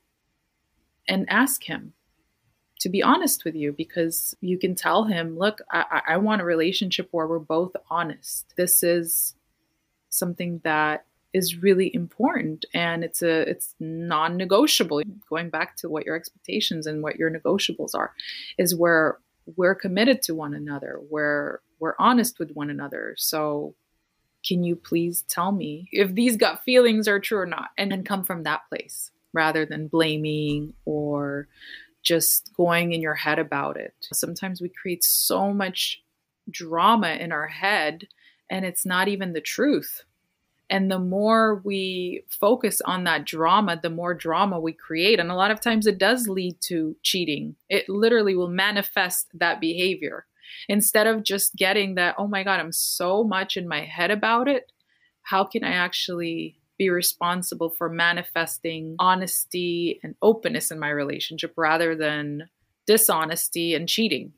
ask him to be honest with you, because you can tell him, look, I want a relationship where we're both honest. This is something that is really important and it's non-negotiable. Going back to what your expectations and what your negotiables are, is where we're committed to one another, where we're honest with one another. So can you please tell me if these gut feelings are true or not? And then come from that place rather than blaming or just going in your head about it. Sometimes we create so much drama in our head and it's not even the truth. And the more we focus on that drama, the more drama we create. And a lot of times it does lead to cheating. It literally will manifest that behavior. Instead of just getting that, oh my God, I'm so much in my head about it. How can I actually be responsible for manifesting honesty and openness in my relationship rather than dishonesty and cheating?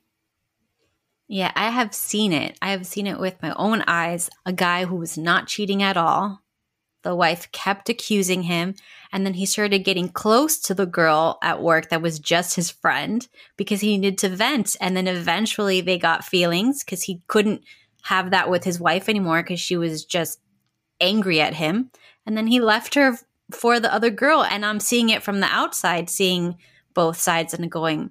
Yeah, I have seen it. I have seen it with my own eyes. A guy who was not cheating at all. The wife kept accusing him. And then he started getting close to the girl at work that was just his friend because he needed to vent. And then eventually they got feelings because he couldn't have that with his wife anymore because she was just angry at him. And then he left her for the other girl. And I'm seeing it from the outside, seeing both sides and going,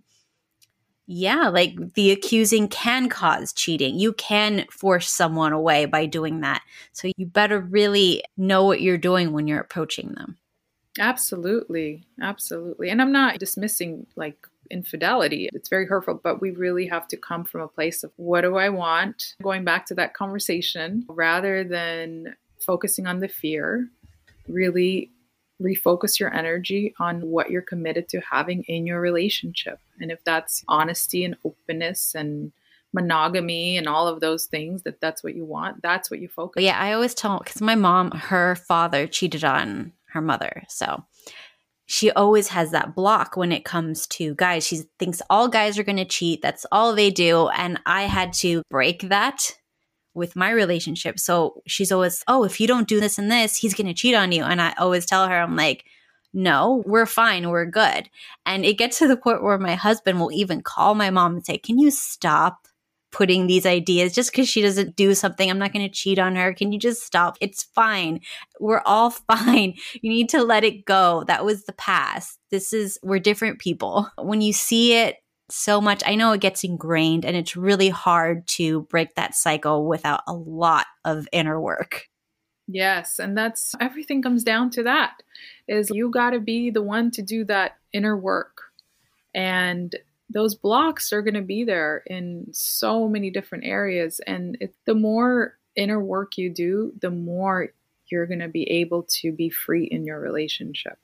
yeah, like the accusing can cause cheating. You can force someone away by doing that. So you better really know what you're doing when you're approaching them. Absolutely. Absolutely. And I'm not dismissing like infidelity. It's very hurtful, but we really have to come from a place of what do I want? Going back to that conversation rather than focusing on the fear, really refocus your energy on what you're committed to having in your relationship. And if that's honesty and openness and monogamy and all of those things, that's what you want, that's what you focus on. Yeah, I always tell, because my mom, her father cheated on her mother. So she always has that block when it comes to guys. She thinks all guys are going to cheat. That's all they do. And I had to break that with my relationship. So she's always, oh, if you don't do this and this, he's going to cheat on you. And I always tell her, I'm like, no, we're fine. We're good. And it gets to the point where my husband will even call my mom and say, can you stop putting these ideas just because she doesn't do something? I'm not going to cheat on her. Can you just stop? It's fine. We're all fine. You need to let it go. That was the past. We're different people. When you see it so much, I know it gets ingrained and it's really hard to break that cycle without a lot of inner work. Yes. And that's everything comes down to that, is you got to be the one to do that inner work. And those blocks are going to be there in so many different areas. And the more inner work you do, the more you're going to be able to be free in your relationship.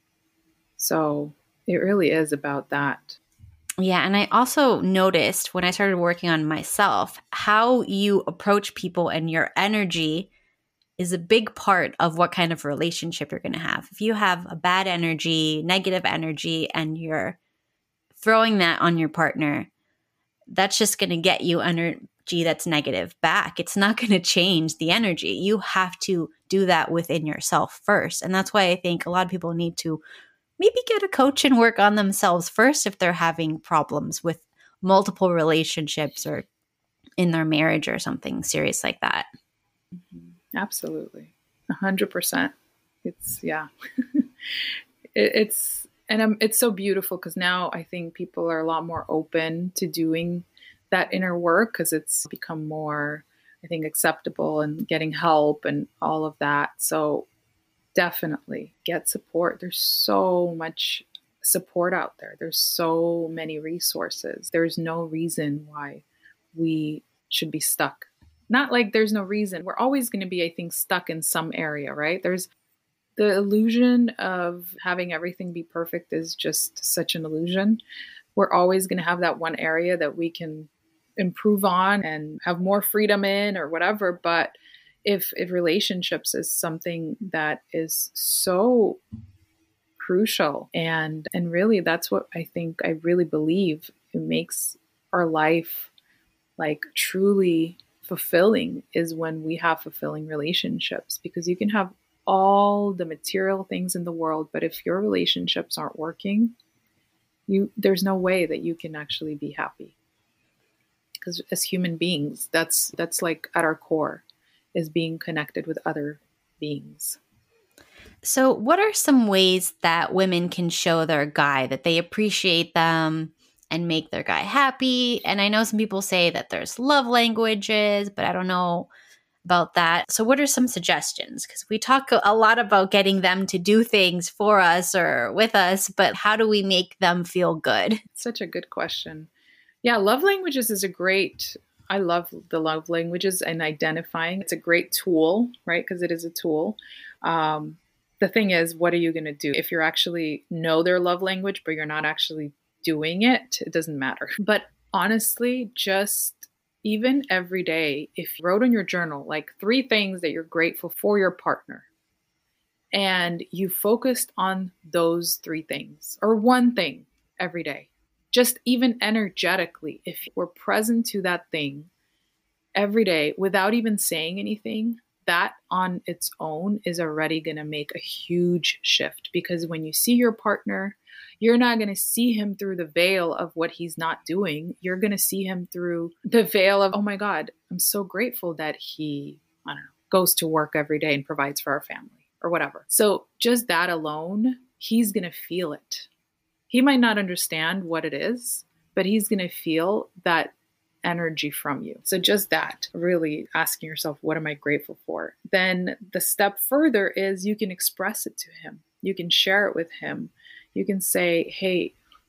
So it really is about that. Yeah. And I also noticed when I started working on myself, how you approach people and your energy is a big part of what kind of relationship you're going to have. If you have a bad energy, negative energy, and you're throwing that on your partner, that's just going to get you energy that's negative back. It's not going to change the energy. You have to do that within yourself first. And that's why I think a lot of people need to maybe get a coach and work on themselves first if they're having problems with multiple relationships or in their marriage or something serious like that. Absolutely. 100%. It's, yeah. It's so beautiful because now I think people are a lot more open to doing that inner work because it's become more, I think, acceptable and getting help and all of that. So definitely get support. There's so much support out there. There's so many resources. There's no reason why we should be stuck. Not like there's no reason. We're always going to be, I think, stuck in some area, right? There's the illusion of having everything be perfect is just such an illusion. We're always going to have that one area that we can improve on and have more freedom in or whatever. But if relationships is something that is so crucial and really that's what I think, I really believe it makes our life like truly fulfilling is when we have fulfilling relationships, because you can have all the material things in the world, but if your relationships aren't working, there's no way that you can actually be happy. Because as human beings, that's like at our core is being connected with other beings. So what are some ways that women can show their guy that they appreciate them and make their guy happy? And I know some people say that there's love languages, but I don't know about that. So what are some suggestions? Because we talk a lot about getting them to do things for us or with us, but how do we make them feel good? Such a good question. Yeah, love languages is I love the love languages and identifying. It's a great tool, right? Because it is a tool. The thing is, what are you going to do? If you actually know their love language, but you're not actually doing it, it doesn't matter. But honestly, just even every day, if you wrote in your journal, like 3 things that you're grateful for your partner, and you focused on those 3 things or 1 thing every day, just even energetically, if we're present to that thing every day without even saying anything, that on its own is already going to make a huge shift. Because when you see your partner, you're not going to see him through the veil of what he's not doing. You're going to see him through the veil of, oh my God, I'm so grateful that he, I don't know, goes to work every day and provides for our family or whatever. So just that alone, he's going to feel it. He might not understand what it is, but he's going to feel that energy from you. So just that, really asking yourself, what am I grateful for? Then the step further is you can express it to him. You can share it with him. You can say, hey,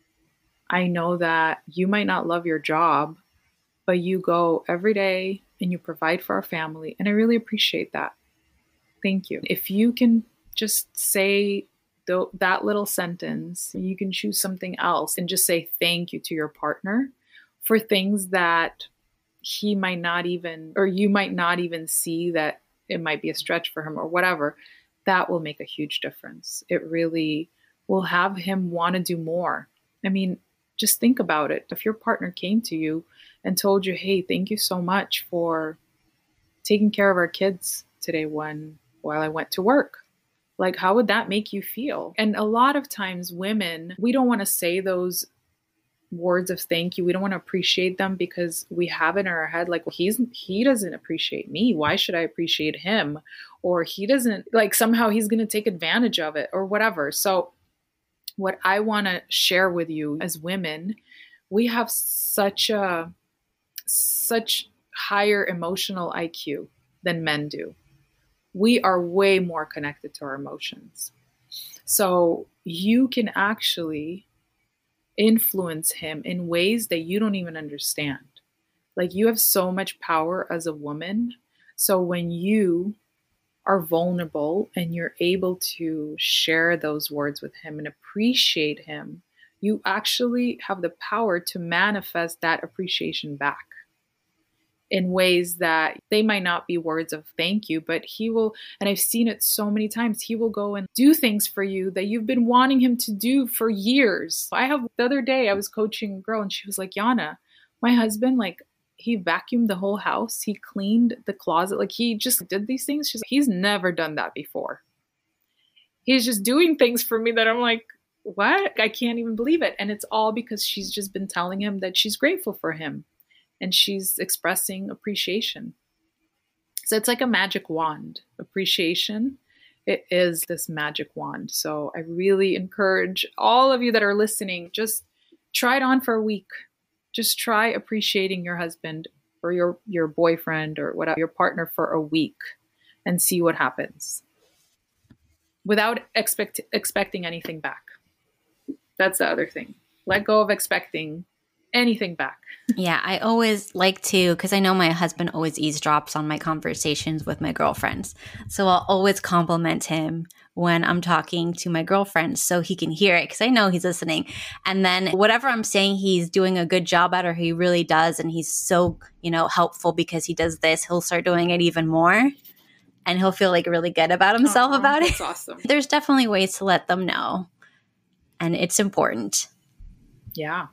I know that you might not love your job, but you go every day and you provide for our family. And I really appreciate that. Thank you. If you can just say that little sentence, you can choose something else and just say thank you to your partner for things that he might not even, or you might not even see that it might be a stretch for him or whatever. That will make a huge difference. It really will have him want to do more. I mean, just think about it. If your partner came to you and told you, hey, thank you so much for taking care of our kids today while I went to work. Like, how would that make you feel? And a lot of times women, we don't want to say those words of thank you. We don't want to appreciate them because we have it in our head like, well, he doesn't appreciate me. Why should I appreciate him? Or he doesn't, like, somehow he's going to take advantage of it or whatever. So what I want to share with you as women, we have such higher emotional IQ than men do. We are way more connected to our emotions. So you can actually influence him in ways that you don't even understand. Like, you have so much power as a woman. So when you are vulnerable and you're able to share those words with him and appreciate him, you actually have the power to manifest that appreciation back in ways that they might not be words of thank you, but he will, and I've seen it so many times, he will go and do things for you that you've been wanting him to do for years. The other day I was coaching a girl and she was like, Yana, my husband, like, He vacuumed the whole house. He cleaned the closet. Like he just did these things. He's never done that before. He's just doing things for me that I'm like, what? I can't even believe it. And it's all because she's just been telling him that she's grateful for him and she's expressing appreciation. So it's like a magic wand. Appreciation, it is this magic wand. So I really encourage all of you that are listening, just try it on for a week. Just try appreciating your husband or your boyfriend or whatever, your partner for a week and see what happens without expecting anything back. That's the other thing. Let go of expecting anything back. Yeah, I always like to, because I know my husband always eavesdrops on my conversations with my girlfriends. So I'll always compliment him when I'm talking to my girlfriends so he can hear it, because I know he's listening. And then whatever I'm saying he's doing a good job at, or he really does, and he's so, helpful because he does this, he'll start doing it even more. And he'll feel like really good about himself about it. That's awesome. There's definitely ways to let them know. And it's important. Yeah.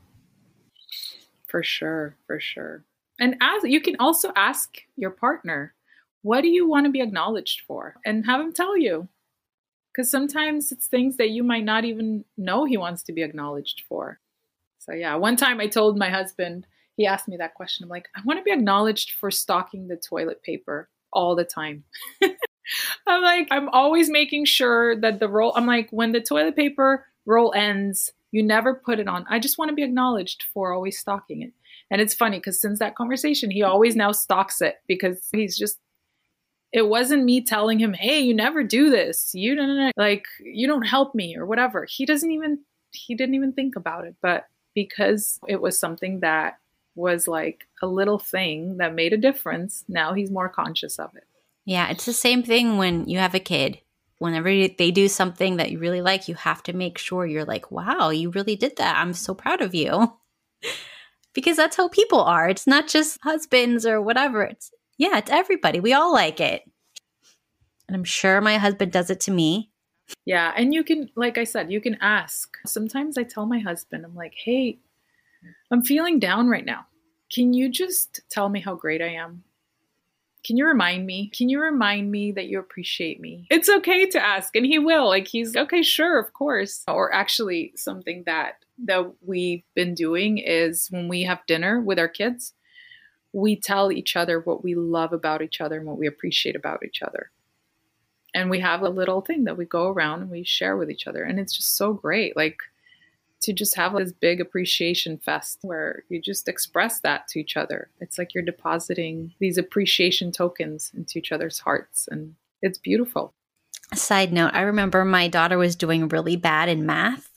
For sure. And you can also ask your partner, what do you want to be acknowledged for? And have him tell you. Because sometimes it's things that you might not even know he wants to be acknowledged for. So yeah, one time I told my husband, he asked me that question. I'm like, I want to be acknowledged for stocking the toilet paper all the time. I'm like, I'm always making sure that the roll, I'm like, when the toilet paper roll ends, you never put it on. I just want to be acknowledged for always stocking it. And it's funny because since that conversation, he always now stocks it because it wasn't me telling him, hey, you never do this. You don't help me or whatever. He didn't even think about it. But because it was something that was like a little thing that made a difference, now he's more conscious of it. Yeah, it's the same thing when you have a kid. Whenever they do something that you really like, you have to make sure you're like, wow, you really did that. I'm so proud of you. Because that's how people are. It's not just husbands or whatever. It's everybody. We all like it. And I'm sure my husband does it to me. Yeah. And you can, like I said, you can ask. Sometimes I tell my husband, I'm like, hey, I'm feeling down right now. Can you just tell me how great I am? Can you remind me? Can you remind me that you appreciate me? It's okay to ask, and he will. Like, he's okay, sure, of course. Or actually, something that we've been doing is when we have dinner with our kids, we tell each other what we love about each other and what we appreciate about each other. And we have a little thing that we go around and we share with each other. And it's just so great. Like, to just have this big appreciation fest where you just express that to each other. It's like you're depositing these appreciation tokens into each other's hearts, and it's beautiful. Side note, I remember my daughter was doing really bad in math.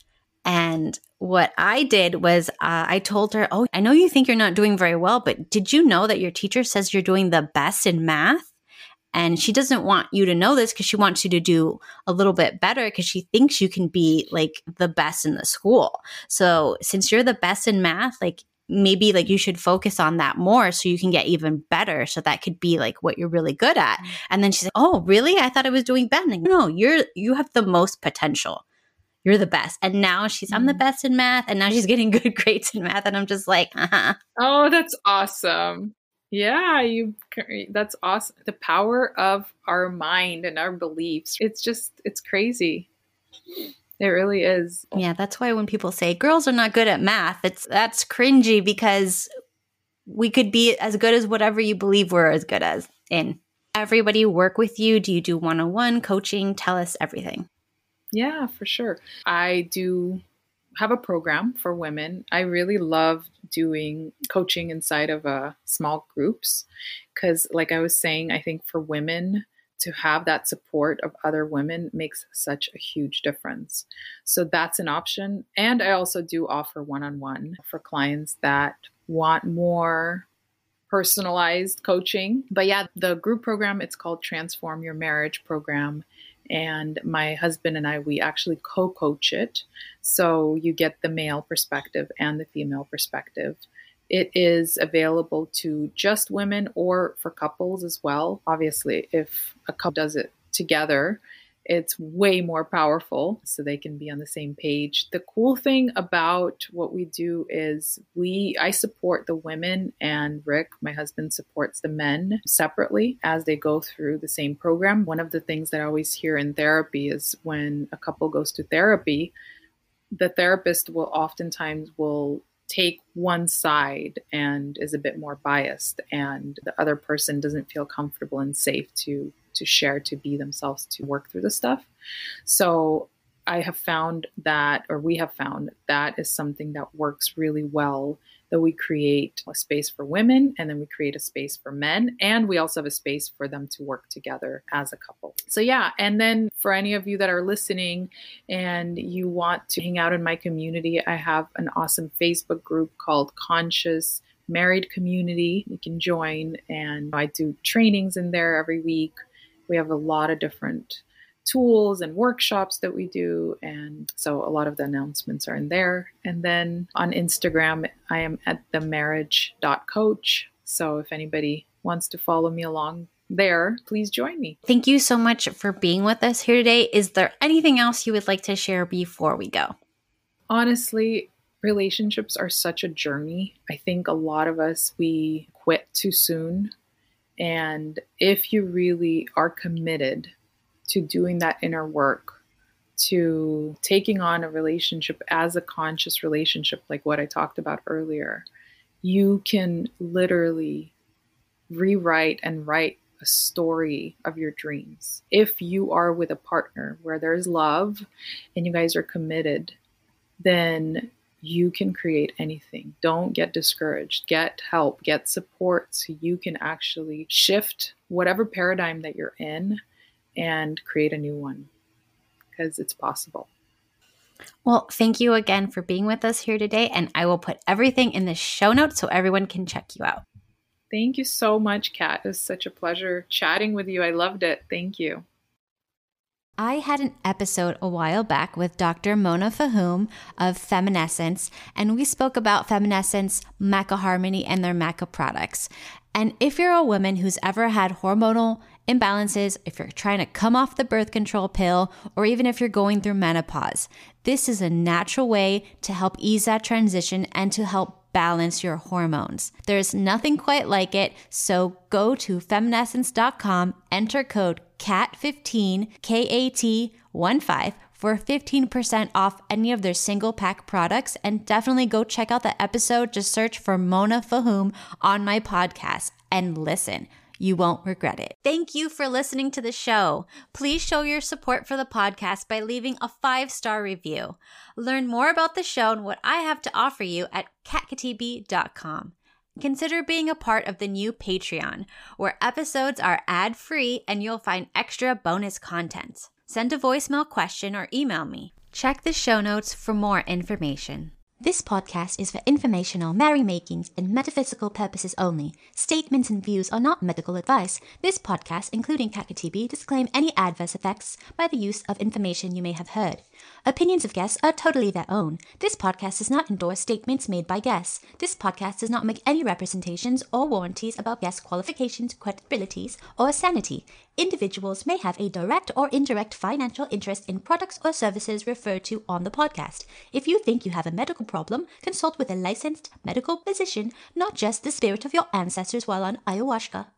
And what I did was I told her, oh, I know you think you're not doing very well, but did you know that your teacher says you're doing the best in math? And she doesn't want you to know this because she wants you to do a little bit better because she thinks you can be like the best in the school. So since you're the best in math, like maybe like you should focus on that more so you can get even better. So that could be like what you're really good at. Mm-hmm. And then she's like, oh, really? I thought I was doing bad. Like, no, you have the most potential. You're the best. And now I'm the best in math. And now she's getting good grades in math. And I'm just like, Oh, that's awesome. Yeah, that's awesome. The power of our mind and our beliefs. It's crazy. It really is. Yeah, that's why when people say girls are not good at math, that's cringy because we could be as good as whatever you believe we're as good as in. Everybody work with you? Do you do one-on-one coaching? Tell us everything. Yeah, for sure. I do have a program for women. I really love doing coaching inside of small groups because, like I was saying, I think for women to have that support of other women makes such a huge difference. So that's an option. And I also do offer one-on-one for clients that want more personalized coaching. But yeah, the group program, it's called Transform Your Marriage Program. And my husband and I, we actually co-coach it. So you get the male perspective and the female perspective. It is available to just women or for couples as well. Obviously, if a couple does it together, it's way more powerful, so they can be on the same page. The cool thing about what we do is I support the women, and Rick, my husband, supports the men separately as they go through the same program. One of the things that I always hear in therapy is when a couple goes to therapy, the therapist will oftentimes take one side and is a bit more biased, and the other person doesn't feel comfortable and safe to share, to be themselves, to work through the stuff. So we have found that is something that works really well, that we create a space for women, and then we create a space for men, and we also have a space for them to work together as a couple. So yeah, and then for any of you that are listening and you want to hang out in my community, I have an awesome Facebook group called Conscious Married Community. You can join, and I do trainings in there every week. We have a lot of different tools and workshops that we do. And so a lot of the announcements are in there. And then on Instagram, I am at themarriage.coach. So if anybody wants to follow me along there, please join me. Thank you so much for being with us here today. Is there anything else you would like to share before we go? Honestly, relationships are such a journey. I think a lot of us, we quit too soon. And if you really are committed to doing that inner work, to taking on a relationship as a conscious relationship, like what I talked about earlier, you can literally rewrite and write a story of your dreams. If you are with a partner where there's love and you guys are committed, then you can create anything. Don't get discouraged. Get help, get support, so you can actually shift whatever paradigm that you're in and create a new one, because it's possible. Well, thank you again for being with us here today, and I will put everything in the show notes so everyone can check you out. Thank you so much, Kat. It was such a pleasure chatting with you. I loved it. Thank you. I had an episode a while back with Dr. Mona Fahim of Feminescence, and we spoke about Feminescence, Maca Harmony, and their Maca products. And if you're a woman who's ever had hormonal imbalances, if you're trying to come off the birth control pill, or even if you're going through menopause, this is a natural way to help ease that transition and to help balance your hormones. There's nothing quite like it, so go to feminescence.com, enter code CAT15, KAT15, for 15% off any of their single pack products, and definitely go check out the episode. Just search for Mona Fahim on my podcast and listen. You won't regret it. Thank you for listening to the show. Please show your support for the podcast by leaving a 5-star review. Learn more about the show and what I have to offer you at katkatibi.com. Consider being a part of the new Patreon, where episodes are ad-free and you'll find extra bonus content. Send a voicemail question or email me. Check the show notes for more information. This podcast is for informational, merrymakings, and metaphysical purposes only. Statements and views are not medical advice. This podcast, including Kakatibi, disclaim any adverse effects by the use of information you may have heard. Opinions of guests are totally their own. This podcast does not endorse statements made by guests. This podcast does not make any representations or warranties about guest qualifications, credibilities, or sanity. Individuals may have a direct or indirect financial interest in products or services referred to on the podcast. If you think you have a medical problem, consult with a licensed medical physician, not just the spirit of your ancestors while on ayahuasca.